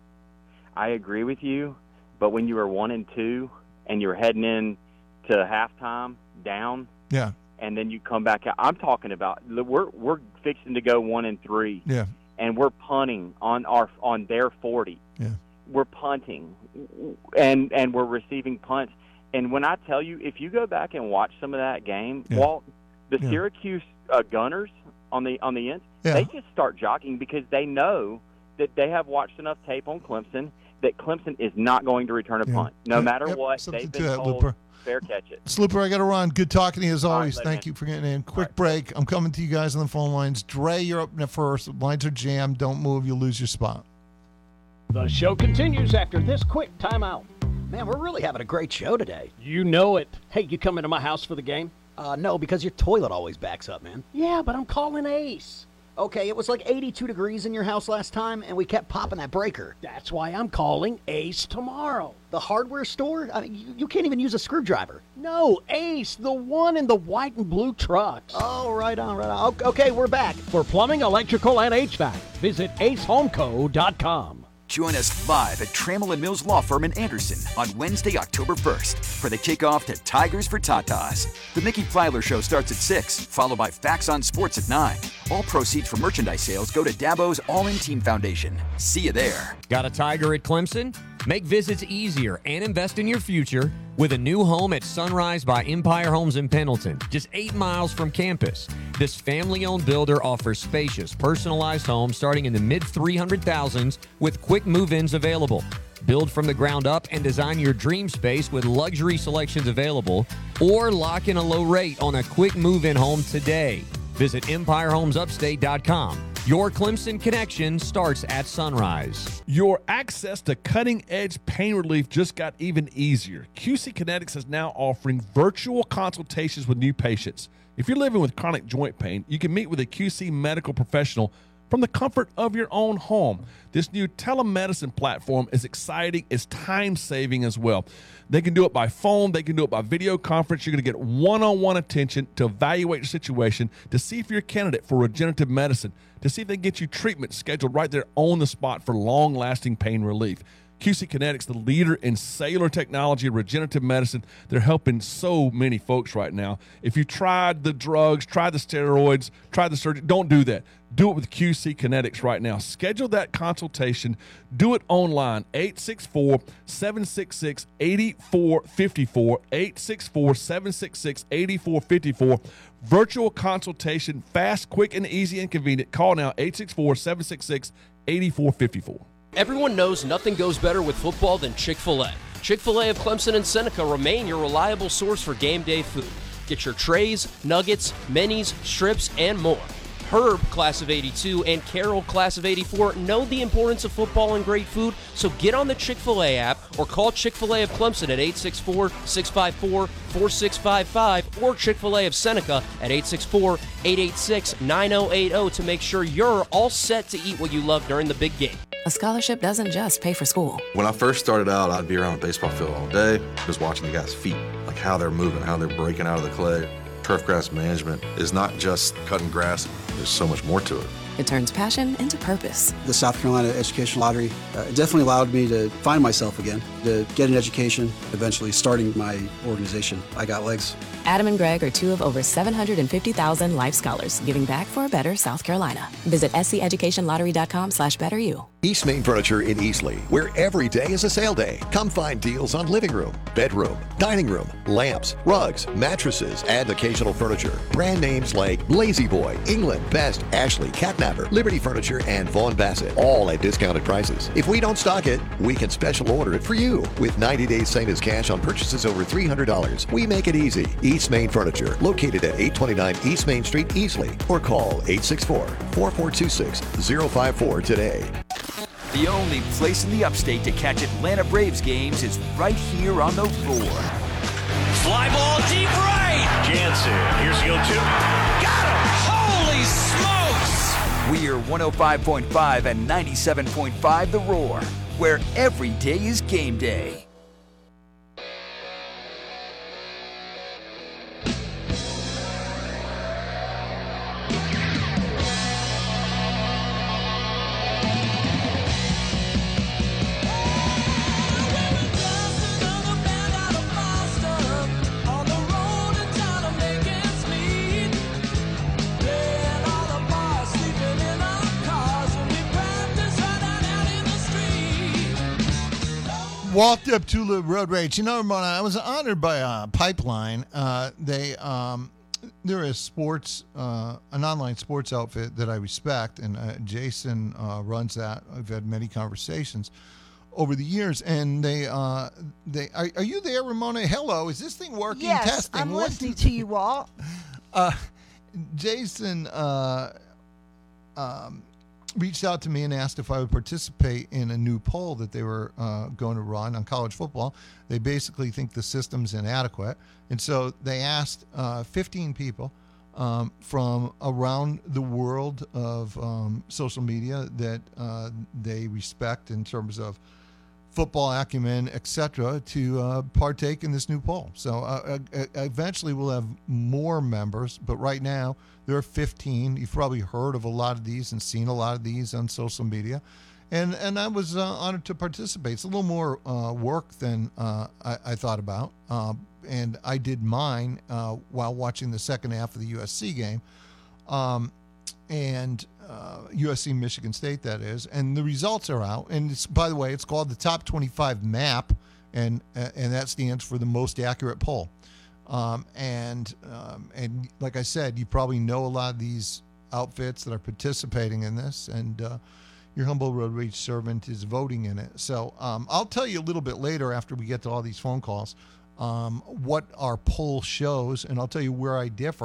I agree with you, but when you were one and two and you're heading in to halftime down, yeah. and then you come back out. I'm talking about we're we're fixing to go one and three, yeah, and we're punting on our on their forty. Yeah, we're punting, and and we're receiving punts. And when I tell you, if you go back and watch some of that game, yeah. Walt, the yeah. Syracuse uh, Gunners on the on the end, yeah. they just start jogging because they know that they have watched enough tape on Clemson that Clemson is not going to return a yeah. punt, no yeah. matter yep. what. Something They've been that, told. Looper. Fair catch it. Slooper, I got to run. Good talking to you as always. Right, Thank you for getting in. Quick right. break. I'm coming to you guys on the phone lines. Dre, you're up first. Lines are jammed. Don't move. You'll lose your spot. The show continues after this quick timeout. Man, we're really having a great show today. You know it. Hey, you come into my house for the game? Uh, no, because your toilet always backs up, man. Yeah, but I'm calling Ace. Okay, it was like eighty-two degrees in your house last time, and we kept popping that breaker. That's why I'm calling Ace tomorrow. The hardware store? I mean, you, you can't even use a screwdriver. No, Ace, the one in the white and blue trucks. Oh, right on, right on. Okay, we're back. For plumbing, electrical, and H V A C, visit ace home co dot com. Join us live at Trammell and Mills Law Firm in Anderson on Wednesday, October first for the kickoff to Tigers for Tatas. The Mickey Plyler Show starts at six, followed by Facts on Sports at nine. All proceeds from merchandise sales go to Dabo's All-In Team Foundation. See you there. Got a Tiger at Clemson? Make visits easier and invest in your future with a new home at Sunrise by Empire Homes in Pendleton, just eight miles from campus. This family-owned builder offers spacious, personalized homes starting in the mid three hundred thousands with quick move-ins available. Build from the ground up and design your dream space with luxury selections available, or lock in a low rate on a quick move-in home today. Visit empire homes upstate dot com. Your Clemson connection starts at Sunrise. Your access to cutting-edge pain relief just got even easier. Q C Kinetics is now offering virtual consultations with new patients. If you're living with chronic joint pain, you can meet with a Q C medical professional from the comfort of your own home. This new telemedicine platform is exciting, it's time-saving as well. They can do it by phone, they can do it by video conference. You're going to get one-on-one attention to evaluate your situation, to see if you're a candidate for regenerative medicine, to see if they can get you treatment scheduled right there on the spot for long-lasting pain relief. Q C Kinetics, the leader in cellular technology, regenerative medicine, they're helping so many folks right now. If you tried the drugs, tried the steroids, tried the surgery, don't do that. Do it with Q C Kinetics right now. Schedule that consultation. Do it online, eight six four, seven six six, eight four five four, eight six four, seven six six, eight four five four. Virtual consultation, fast, quick, and easy and convenient. Call now, eight six four, seven six six, eight four five four. Everyone knows nothing goes better with football than Chick-fil-A. Chick-fil-A of Clemson and Seneca remain your reliable source for game day food. Get your trays, nuggets, minis, strips, and more. Herb, class of eighty-two, and Carol, class of eighty-four, know the importance of football and great food, so get on the Chick-fil-A app or call Chick-fil-A of Clemson at eight six four, six five four, four six five five or Chick-fil-A of Seneca at eight six four, eight eight six, nine zero eight zero to make sure you're all set to eat what you love during the big game. A scholarship doesn't just pay for school. When I first started out, I'd be around a baseball field all day, just watching the guys' feet, like how they're moving, how they're breaking out of the clay. Turf grass management is not just cutting grass. There's so much more to it. It turns passion into purpose. The South Carolina Education Lottery uh, definitely allowed me to find myself again, to get an education, eventually starting my organization. I Got Legs. Adam and Greg are two of over seven hundred fifty thousand life scholars giving back for a better South Carolina. Visit sceducationlottery.com slash better you. East Main Furniture in Easley, where every day is a sale day. Come find deals on living room, bedroom, dining room, lamps, rugs, mattresses, and occasional furniture. Brand names like Lazy Boy, England, Best, Ashley, Catnapper, Liberty Furniture, and Vaughn Bassett, all at discounted prices. If we don't stock it, we can special order it for you. With ninety days same as cash on purchases over three hundred dollars. We make it easy. East Main Furniture, located at eight twenty-nine East Main Street, Easley, or call eight six four, four four two six, zero five four today. The only place in the upstate to catch Atlanta Braves games is right here on the Roar. Fly ball deep right. Jansen, here's the oh two. Got him! Holy smokes! We are one oh five point five and ninety-seven point five The Roar, where every day is game day. Walked up Tula Road Rage. You know, Ramona, I was honored by uh, Pipeline. Uh, they, um, they're a sports, uh, an online sports outfit that I respect, and uh, Jason uh, runs that. I've had many conversations over the years, and they, uh, they are, are you there, Ramona? Hello, is this thing working? Yes, Testing. I'm What- listening to you all. Uh, Jason uh, um, reached out to me and asked if I would participate in a new poll that they were uh, going to run on college football. They basically think the system's inadequate. And so they asked uh, fifteen people um, from around the world of um, social media that uh, they respect in terms of football acumen, et cetera, to uh, partake in this new poll. So uh, uh, eventually we'll have more members, but right now there are fifteen. You've probably heard of a lot of these and seen a lot of these on social media. And and I was uh, honored to participate. It's a little more uh, work than uh, I, I thought about. Uh, and I did mine uh, while watching the second half of the U S C game. Um, and uh, U S C Michigan State, that is, and the results are out. And it's, by the way, it's called the Top twenty-five Map, and and that stands for the most accurate poll. Um, and um, and like I said, you probably know a lot of these outfits that are participating in this, and uh, your humble road rage servant is voting in it. So um, I'll tell you a little bit later after we get to all these phone calls um, what our poll shows, and I'll tell you where I differ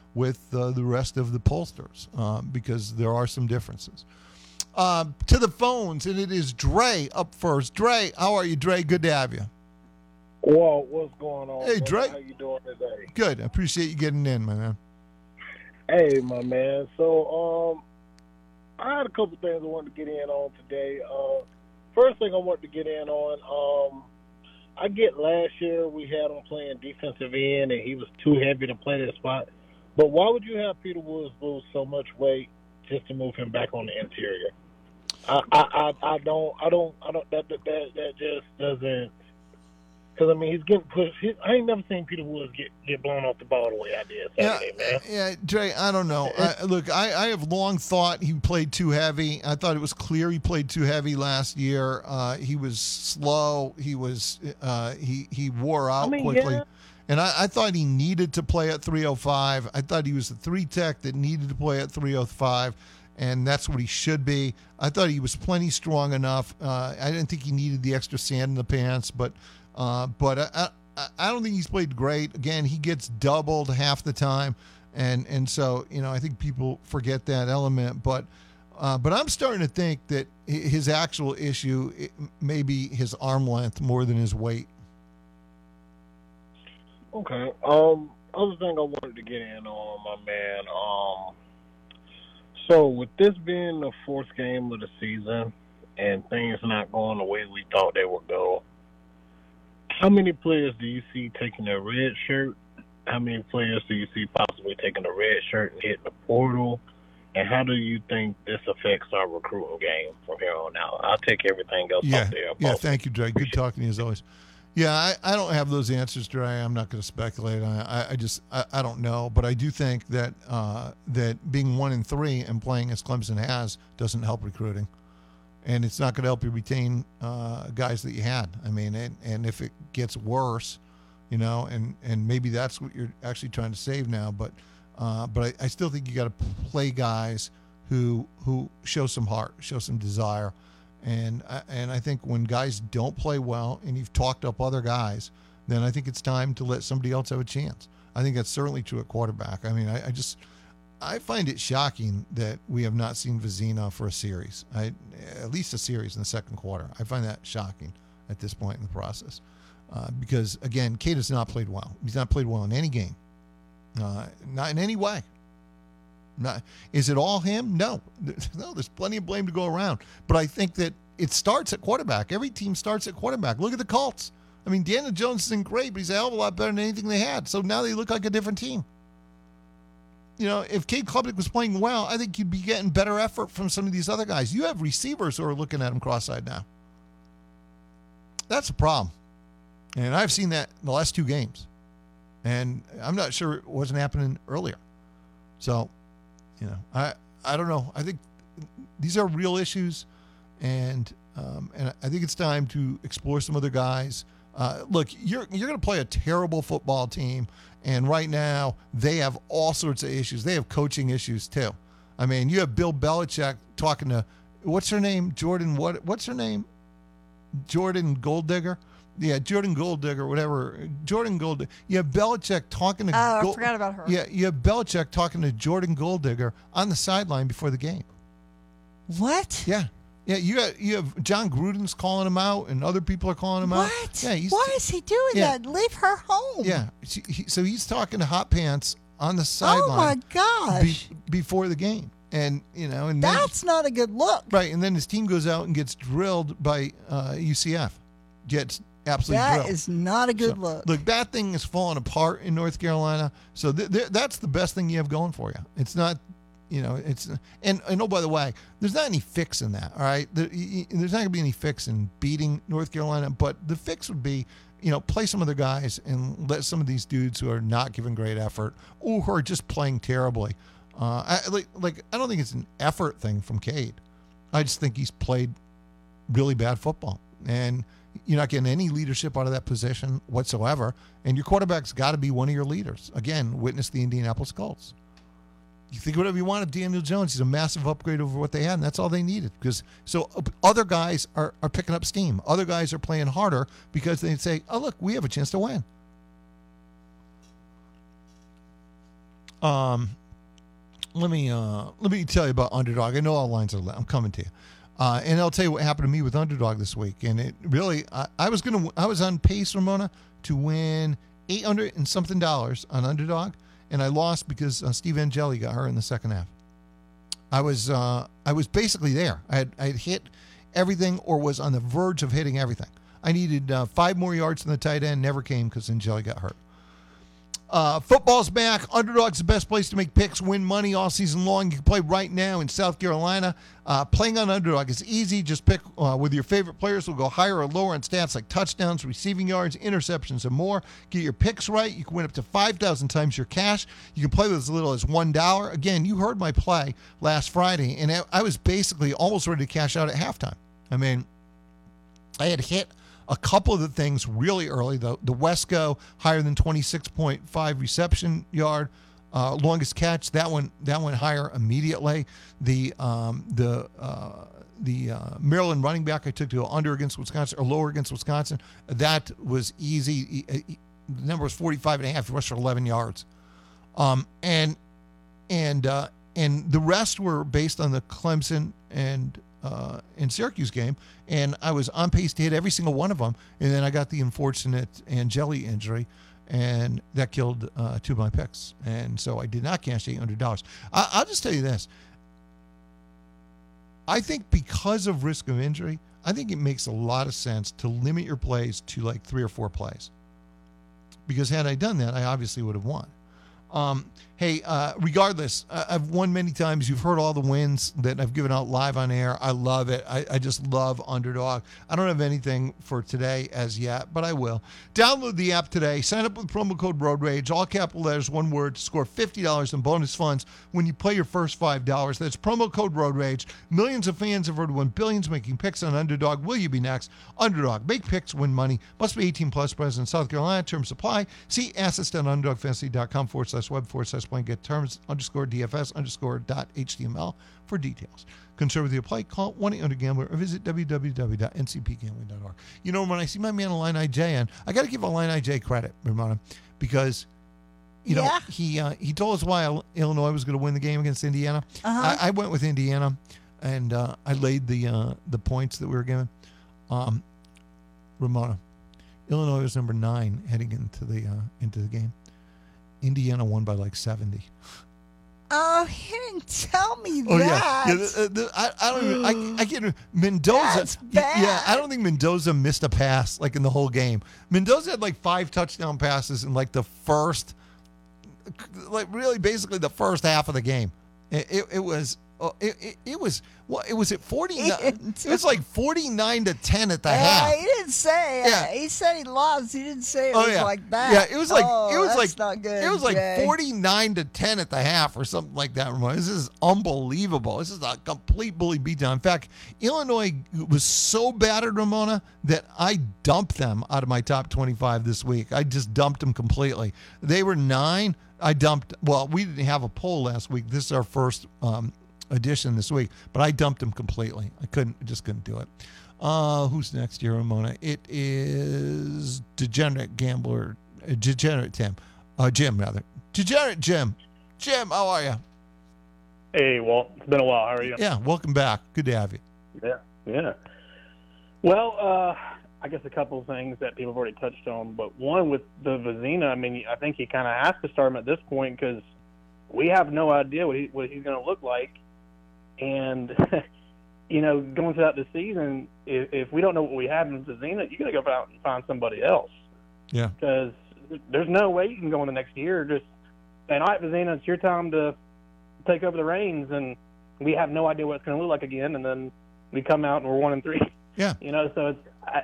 with uh, the rest of the pollsters uh, because there are some differences. Uh, to the phones, and it is Dre up first. Dre, how are you, Dre? Good to have you. Whoa, what's going on? Hey, brother? Dre. How you doing today? Good. I appreciate you getting in, my man. Hey, my man. So, um, I had a couple things I wanted to get in on today. Uh, first thing I wanted to get in on, um, I get last year we had him playing defensive end, and he was too heavy to play that spot. But why would you have Peter Woods lose so much weight just to move him back on the interior? I, I, I, I don't, I don't, I don't. That that that, that just doesn't. Because I mean, he's getting pushed. He, I ain't never seen Peter Woods get, get blown off the ball the way I did Saturday, yeah, man. Yeah, Dre, I don't know. I, look, I, I have long thought he played too heavy. I thought it was clear he played too heavy last year. Uh, he was slow. He was uh, he he wore out I mean, quickly. yeah. And I, I thought he needed to play at three oh five. I thought he was a three tech that needed to play at three oh five, and that's what he should be. I thought he was plenty strong enough. Uh, I didn't think he needed the extra sand in the pants, but uh, but I, I, I don't think he's played great. Again, he gets doubled half the time, and and so you know I think people forget that element. But uh, but I'm starting to think that his actual issue may be his arm length more than his weight. Okay. Um, other thing I wanted to get in on, my man. Um, so with this being the fourth game of the season and things not going the way we thought they would go, how many players do you see taking a red shirt? How many players do you see possibly taking a red shirt and hitting the portal? And how do you think this affects our recruiting game from here on out? I'll take everything else Yeah, off there. yeah. Thank you, Dre. Good talking to you as always. Yeah, I, I don't have those answers, Dre. I'm not going to speculate on it. I, I just I, I don't know, but I do think that uh, that being one and three and playing as Clemson has doesn't help recruiting, and it's not going to help you retain uh, guys that you had. I mean, and, and if it gets worse, you know, and, and maybe that's what you're actually trying to save now. But uh, but I, I still think you got to play guys who who show some heart, show some desire. And and I think when guys don't play well and you've talked up other guys, then I think it's time to let somebody else have a chance. I think that's certainly true at quarterback. I mean, I, I just I find it shocking that we have not seen Vizina for a series, I, at least a series in the second quarter. I find that shocking at this point in the process uh, because, again, Cade has not played well. He's not played well in any game, uh, not in any way. Not, is it all him? No. No, there's plenty of blame to go around. But I think that it starts at quarterback. Every team starts at quarterback. Look at the Colts. I mean, Daniel Jones isn't great, but he's a hell of a lot better than anything they had. So now they look like a different team. You know, if Cade Klubnik was playing well, I think you'd be getting better effort from some of these other guys. You have receivers who are looking at him cross-eyed now. That's a problem. And I've seen that in the last two games. And I'm not sure it wasn't happening earlier. So, you know, I, I don't know. I think these are real issues, and um, and I think it's time to explore some other guys. Uh, look, you're you're going to play a terrible football team, and right now they have all sorts of issues. They have coaching issues too. I mean, you have Bill Belichick talking to what's her name, Jordan. What what's her name? Jordan Golddigger. Yeah, Jordan Golddigger, whatever. Jordan Golddigger. You have Belichick talking to. Oh, Gold- I forgot about her. Yeah, you have Belichick talking to Jordan Golddigger on the sideline before the game. What? Yeah, yeah. You got you have John Gruden's calling him out, and other people are calling him out. What? Yeah, he's, Why is he doing yeah. that? Leave her home. Yeah. She- he- So he's talking to Hot Pants on the sideline. Oh my gosh. be- before the game, and you know, and then, That's not a good look. right, and then his team goes out and gets drilled by uh, U C F. Gets absolutely That drilled. is not a good So, look. Look, that thing is falling apart in North Carolina. So th- th- that's the best thing you have going for you. It's not, you know, it's and and oh, by the way, there's not any fix in that. All right, there, y- y- there's not going to be any fix in beating North Carolina, but the fix would be, you know, play some other guys and let some of these dudes who are not giving great effort or who are just playing terribly. Uh, I, like, like I don't think it's an effort thing from Cade. I just think he's played really bad football, and you're not getting any leadership out of that position whatsoever. And your quarterback's got to be one of your leaders. Again, witness the Indianapolis Colts. You think whatever you want of Daniel Jones. He's a massive upgrade over what they had, and that's all they needed. Because so other guys are, are picking up steam. Other guys are playing harder because they say, oh, look, we have a chance to win. Um, let me uh, let me tell you about Underdog. I know all lines are. I'm coming to you, uh, and I'll tell you what happened to me with Underdog this week. And it really, I, I was gonna, I was on pace, Ramona, to win eight hundred and something dollars on Underdog, and I lost because uh, Steve Angeli got hurt in the second half. I was, uh, I was basically there. I had, I had hit everything, or was on the verge of hitting everything. I needed uh, five more yards from the tight end, never came because Angeli got hurt. Uh, football's back. Underdog's the best place to make picks, win money all season long. You can play right now in South Carolina. Uh, playing on Underdog is easy. Just pick uh, with your favorite players. Will go higher or lower on stats like touchdowns, receiving yards, interceptions, and more. Get your picks right. You can win up to five thousand times your cash. You can play with as little as one dollar. Again, you heard my play last Friday, and I, I was basically almost ready to cash out at halftime. I mean, I had hit a couple of the things really early. The, the Wesco higher than twenty-six point five reception yard, uh, longest catch, that one that went higher immediately. The um, the uh, the uh, Maryland running back I took to go under against Wisconsin or lower against Wisconsin, that was easy. The number was forty-five and a half. He rushed for eleven yards, um, and and uh, and the rest were based on the Clemson and. Uh, in Syracuse game, and I was on pace to hit every single one of them, and then I got the unfortunate Angeli injury, and that killed uh, two of my picks, and so I did not cash eight hundred dollars. I- I'll just tell you this. I think because of risk of injury, I think it makes a lot of sense to limit your plays to like three or four plays, because had I done that, I obviously would have won. Um, hey, uh, regardless, uh, I've won many times. You've heard all the wins that I've given out live on air. I love it. I, I just love Underdog. I don't have anything for today as yet, but I will. Download the app today. Sign up with promo code Road Rage, all capital letters, one word, to score fifty dollars in bonus funds when you play your first five dollars. That's promo code Road Rage. Millions of fans have already won billions making picks on Underdog. Will you be next? Underdog. Make picks, win money. Must be eighteen plus, present in South Carolina. Terms supply. See assets.underdogfantasy.com forward slash web forward slash blank. Get terms underscore DFS underscore dot HTML for details. Concerned with your play? Call one eight hundred gambler or visit w w w dot n c p gambling dot org. You know, when I see my man Illini J on, I got to give Illini J credit, Ramona, because, you know, Yeah. he uh, he told us why Illinois was going to win the game against Indiana. Uh-huh. I, I went with Indiana, and uh, I laid the uh, the points that we were given. Um, Ramona, Illinois was number nine heading into the uh, into the game. Indiana won by like seventy. Oh, he didn't tell me Oh that. yeah, yeah the, the, I, I don't even, I, I can't. Mendoza, That's bad. yeah, I don't think Mendoza missed a pass like in the whole game. Mendoza had like five touchdown passes in like the first, like really basically the first half of the game. It, it, it was, oh, it, it, it was, what it was at forty-nine. It was like forty-nine to ten at the Yeah, half. he didn't say. Yeah. Uh, he said he lost. He didn't say it Oh was yeah, like that. yeah. It was like oh, it was that's like not good. it was like Jay. forty-nine to ten at the half or something like that. Ramon. This is unbelievable. This is a complete bully beatdown. In fact, Illinois was so battered, Ramona, that I dumped them out of my top twenty-five this week. I just dumped them completely. They were nine. I dumped. Well, we didn't have a poll last week. This is our first um, edition this week, but I dumped them completely. I couldn't. I just couldn't do it. Uh, who's next here, Ramona? It is Degenerate Gambler, uh, Degenerate Tim, uh, Jim rather. Degenerate Jim. Jim, how are you? Hey, Walt. It's been a while. How are you? Yeah, welcome back. Good to have you. Yeah, yeah. Well, uh, I guess a couple of things that people have already touched on, but one with the Vizina, I mean, I think he kind of has to start him at this point because we have no idea what, he, what he's going to look like. And, you know, going throughout the season, if, if we don't know what we have in Vizina, you got to go out and find somebody else. Yeah. Because there's no way you can go in the next year just saying, all right, Vizina, it's your time to take over the reins, and we have no idea what it's going to look like again, and then we come out and we're one and three. Yeah. You know, so it's, I,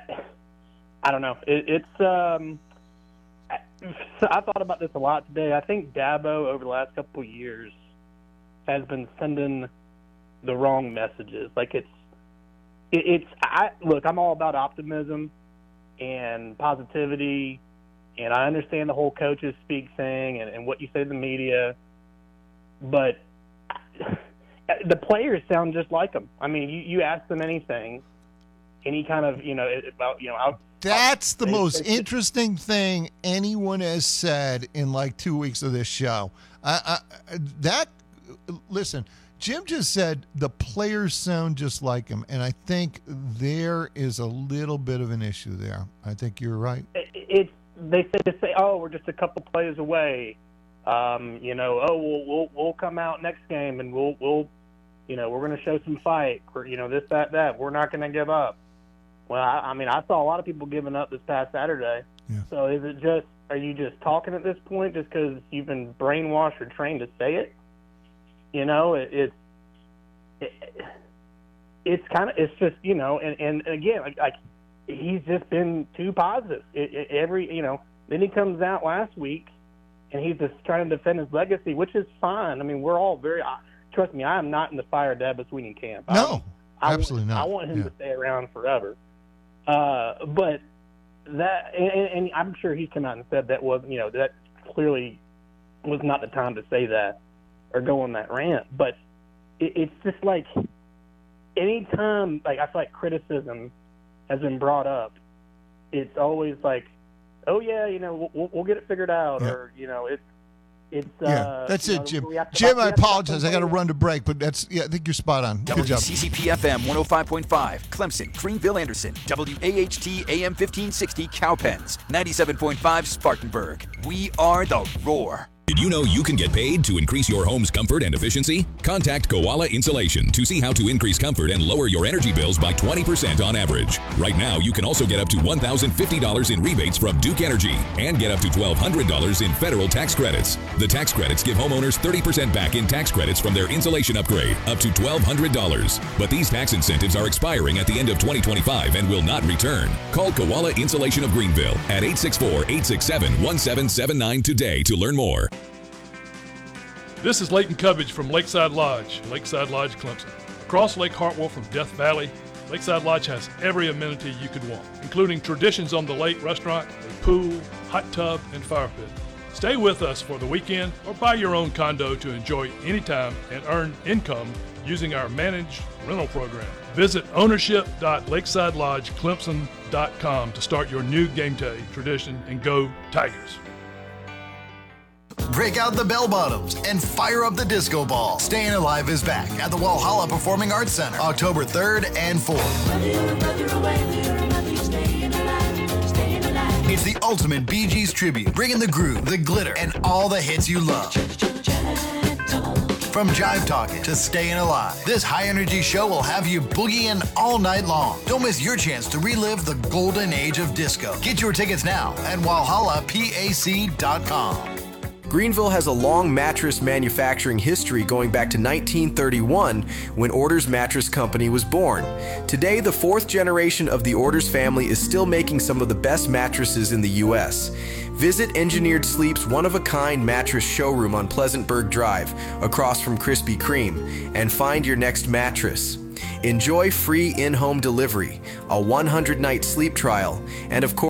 I don't know. It, it's, um, I, so I thought about this a lot today. I think Dabo over the last couple of years has been sending the wrong messages. Like it's, it, it's, I look, I'm all about optimism and positivity, and I understand the whole coaches speak thing and, and what you say to the media, but the players sound just like them. I mean, you, you ask them anything, any kind of, you know, about, you know, I'll, That's the I'll, most it's, it's, interesting thing anyone has said in like two weeks of this show. I, I, that, listen, Jim just said the players sound just like him, and I think there is a little bit of an issue there. I think you're right. It, it's they say, they say, oh, we're just a couple plays away. Um, you know, oh, we'll, we'll we'll come out next game and we'll we'll, you know, we're going to show some fight. Or, you know, this, that, that. We're not going to give up. Well, I, I mean, I saw a lot of people giving up this past Saturday. Yeah. So is it just, are you just talking at this point just because you've been brainwashed or trained to say it? You know, it, it's it, it's kind of, it's just, you know, and, and again, like, like he's just been too positive. It, it, every, you know, then he comes out last week and he's just trying to defend his legacy, which is fine. I mean, we're all very, I, trust me, I am not in the fire Dabo Swinney camp. No, I, absolutely I want, not. I want him yeah. to stay around forever. Uh, but that, and, and I'm sure he's come out and said that wasn't, you know, that clearly was not the time to say that or go on that rant. But it, it's just like anytime, like I feel like criticism has been brought up, it's always like, oh yeah, you know, we'll, we'll get it figured out, Yeah. or you know, it's it's. Yeah, uh, that's you it, know, Jim. we have to- Jim, we I have to- apologize. I got to run to break, but that's, yeah, I think you're spot on. Good W job. C C P F M one oh five point five, Clemson, Greenville, Anderson. W A H T A M fifteen sixty, Cowpens. ninety-seven point five, Spartanburg. We are the Roar. Did you know you can get paid to increase your home's comfort and efficiency? Contact Koala Insulation to see how to increase comfort and lower your energy bills by twenty percent on average. Right now, you can also get up to one thousand fifty dollars in rebates from Duke Energy and get up to twelve hundred dollars in federal tax credits. The tax credits give homeowners thirty percent back in tax credits from their insulation upgrade, up to twelve hundred dollars. But these tax incentives are expiring at the end of twenty twenty-five and will not return. Call Koala Insulation of Greenville at eight six four, eight six seven, one seven seven nine today to learn more. This is Leighton Cubbage from Lakeside Lodge, Lakeside Lodge, Clemson. Across Lake Hartwell from Death Valley, Lakeside Lodge has every amenity you could want, including Traditions on the Lake restaurant, a pool, hot tub, and fire pit. Stay with us for the weekend or buy your own condo to enjoy anytime and earn income using our managed rental program. Visit ownership dot lakeside lodge clemson dot com to start your new game day tradition and go Tigers. Break out the bell bottoms and fire up the disco ball. Staying Alive is back at the Walhalla Performing Arts Center, October third and fourth. It's the ultimate Bee Gees tribute, bringing the groove, the glitter, and all the hits you love. From Jive Talkin' to Stayin' Alive, this high-energy show will have you boogieing all night long. Don't miss your chance to relive the golden age of disco. Get your tickets now at walhalla pac dot com. Greenville has a long mattress manufacturing history going back to nineteen thirty-one, when Orders Mattress Company was born. Today, the fourth generation of the Orders family is still making some of the best mattresses in the U S. Visit Engineered Sleep's one-of-a-kind mattress showroom on Pleasantburg Drive, across from Krispy Kreme, and find your next mattress. Enjoy free in-home delivery, a one hundred night sleep trial, and of course,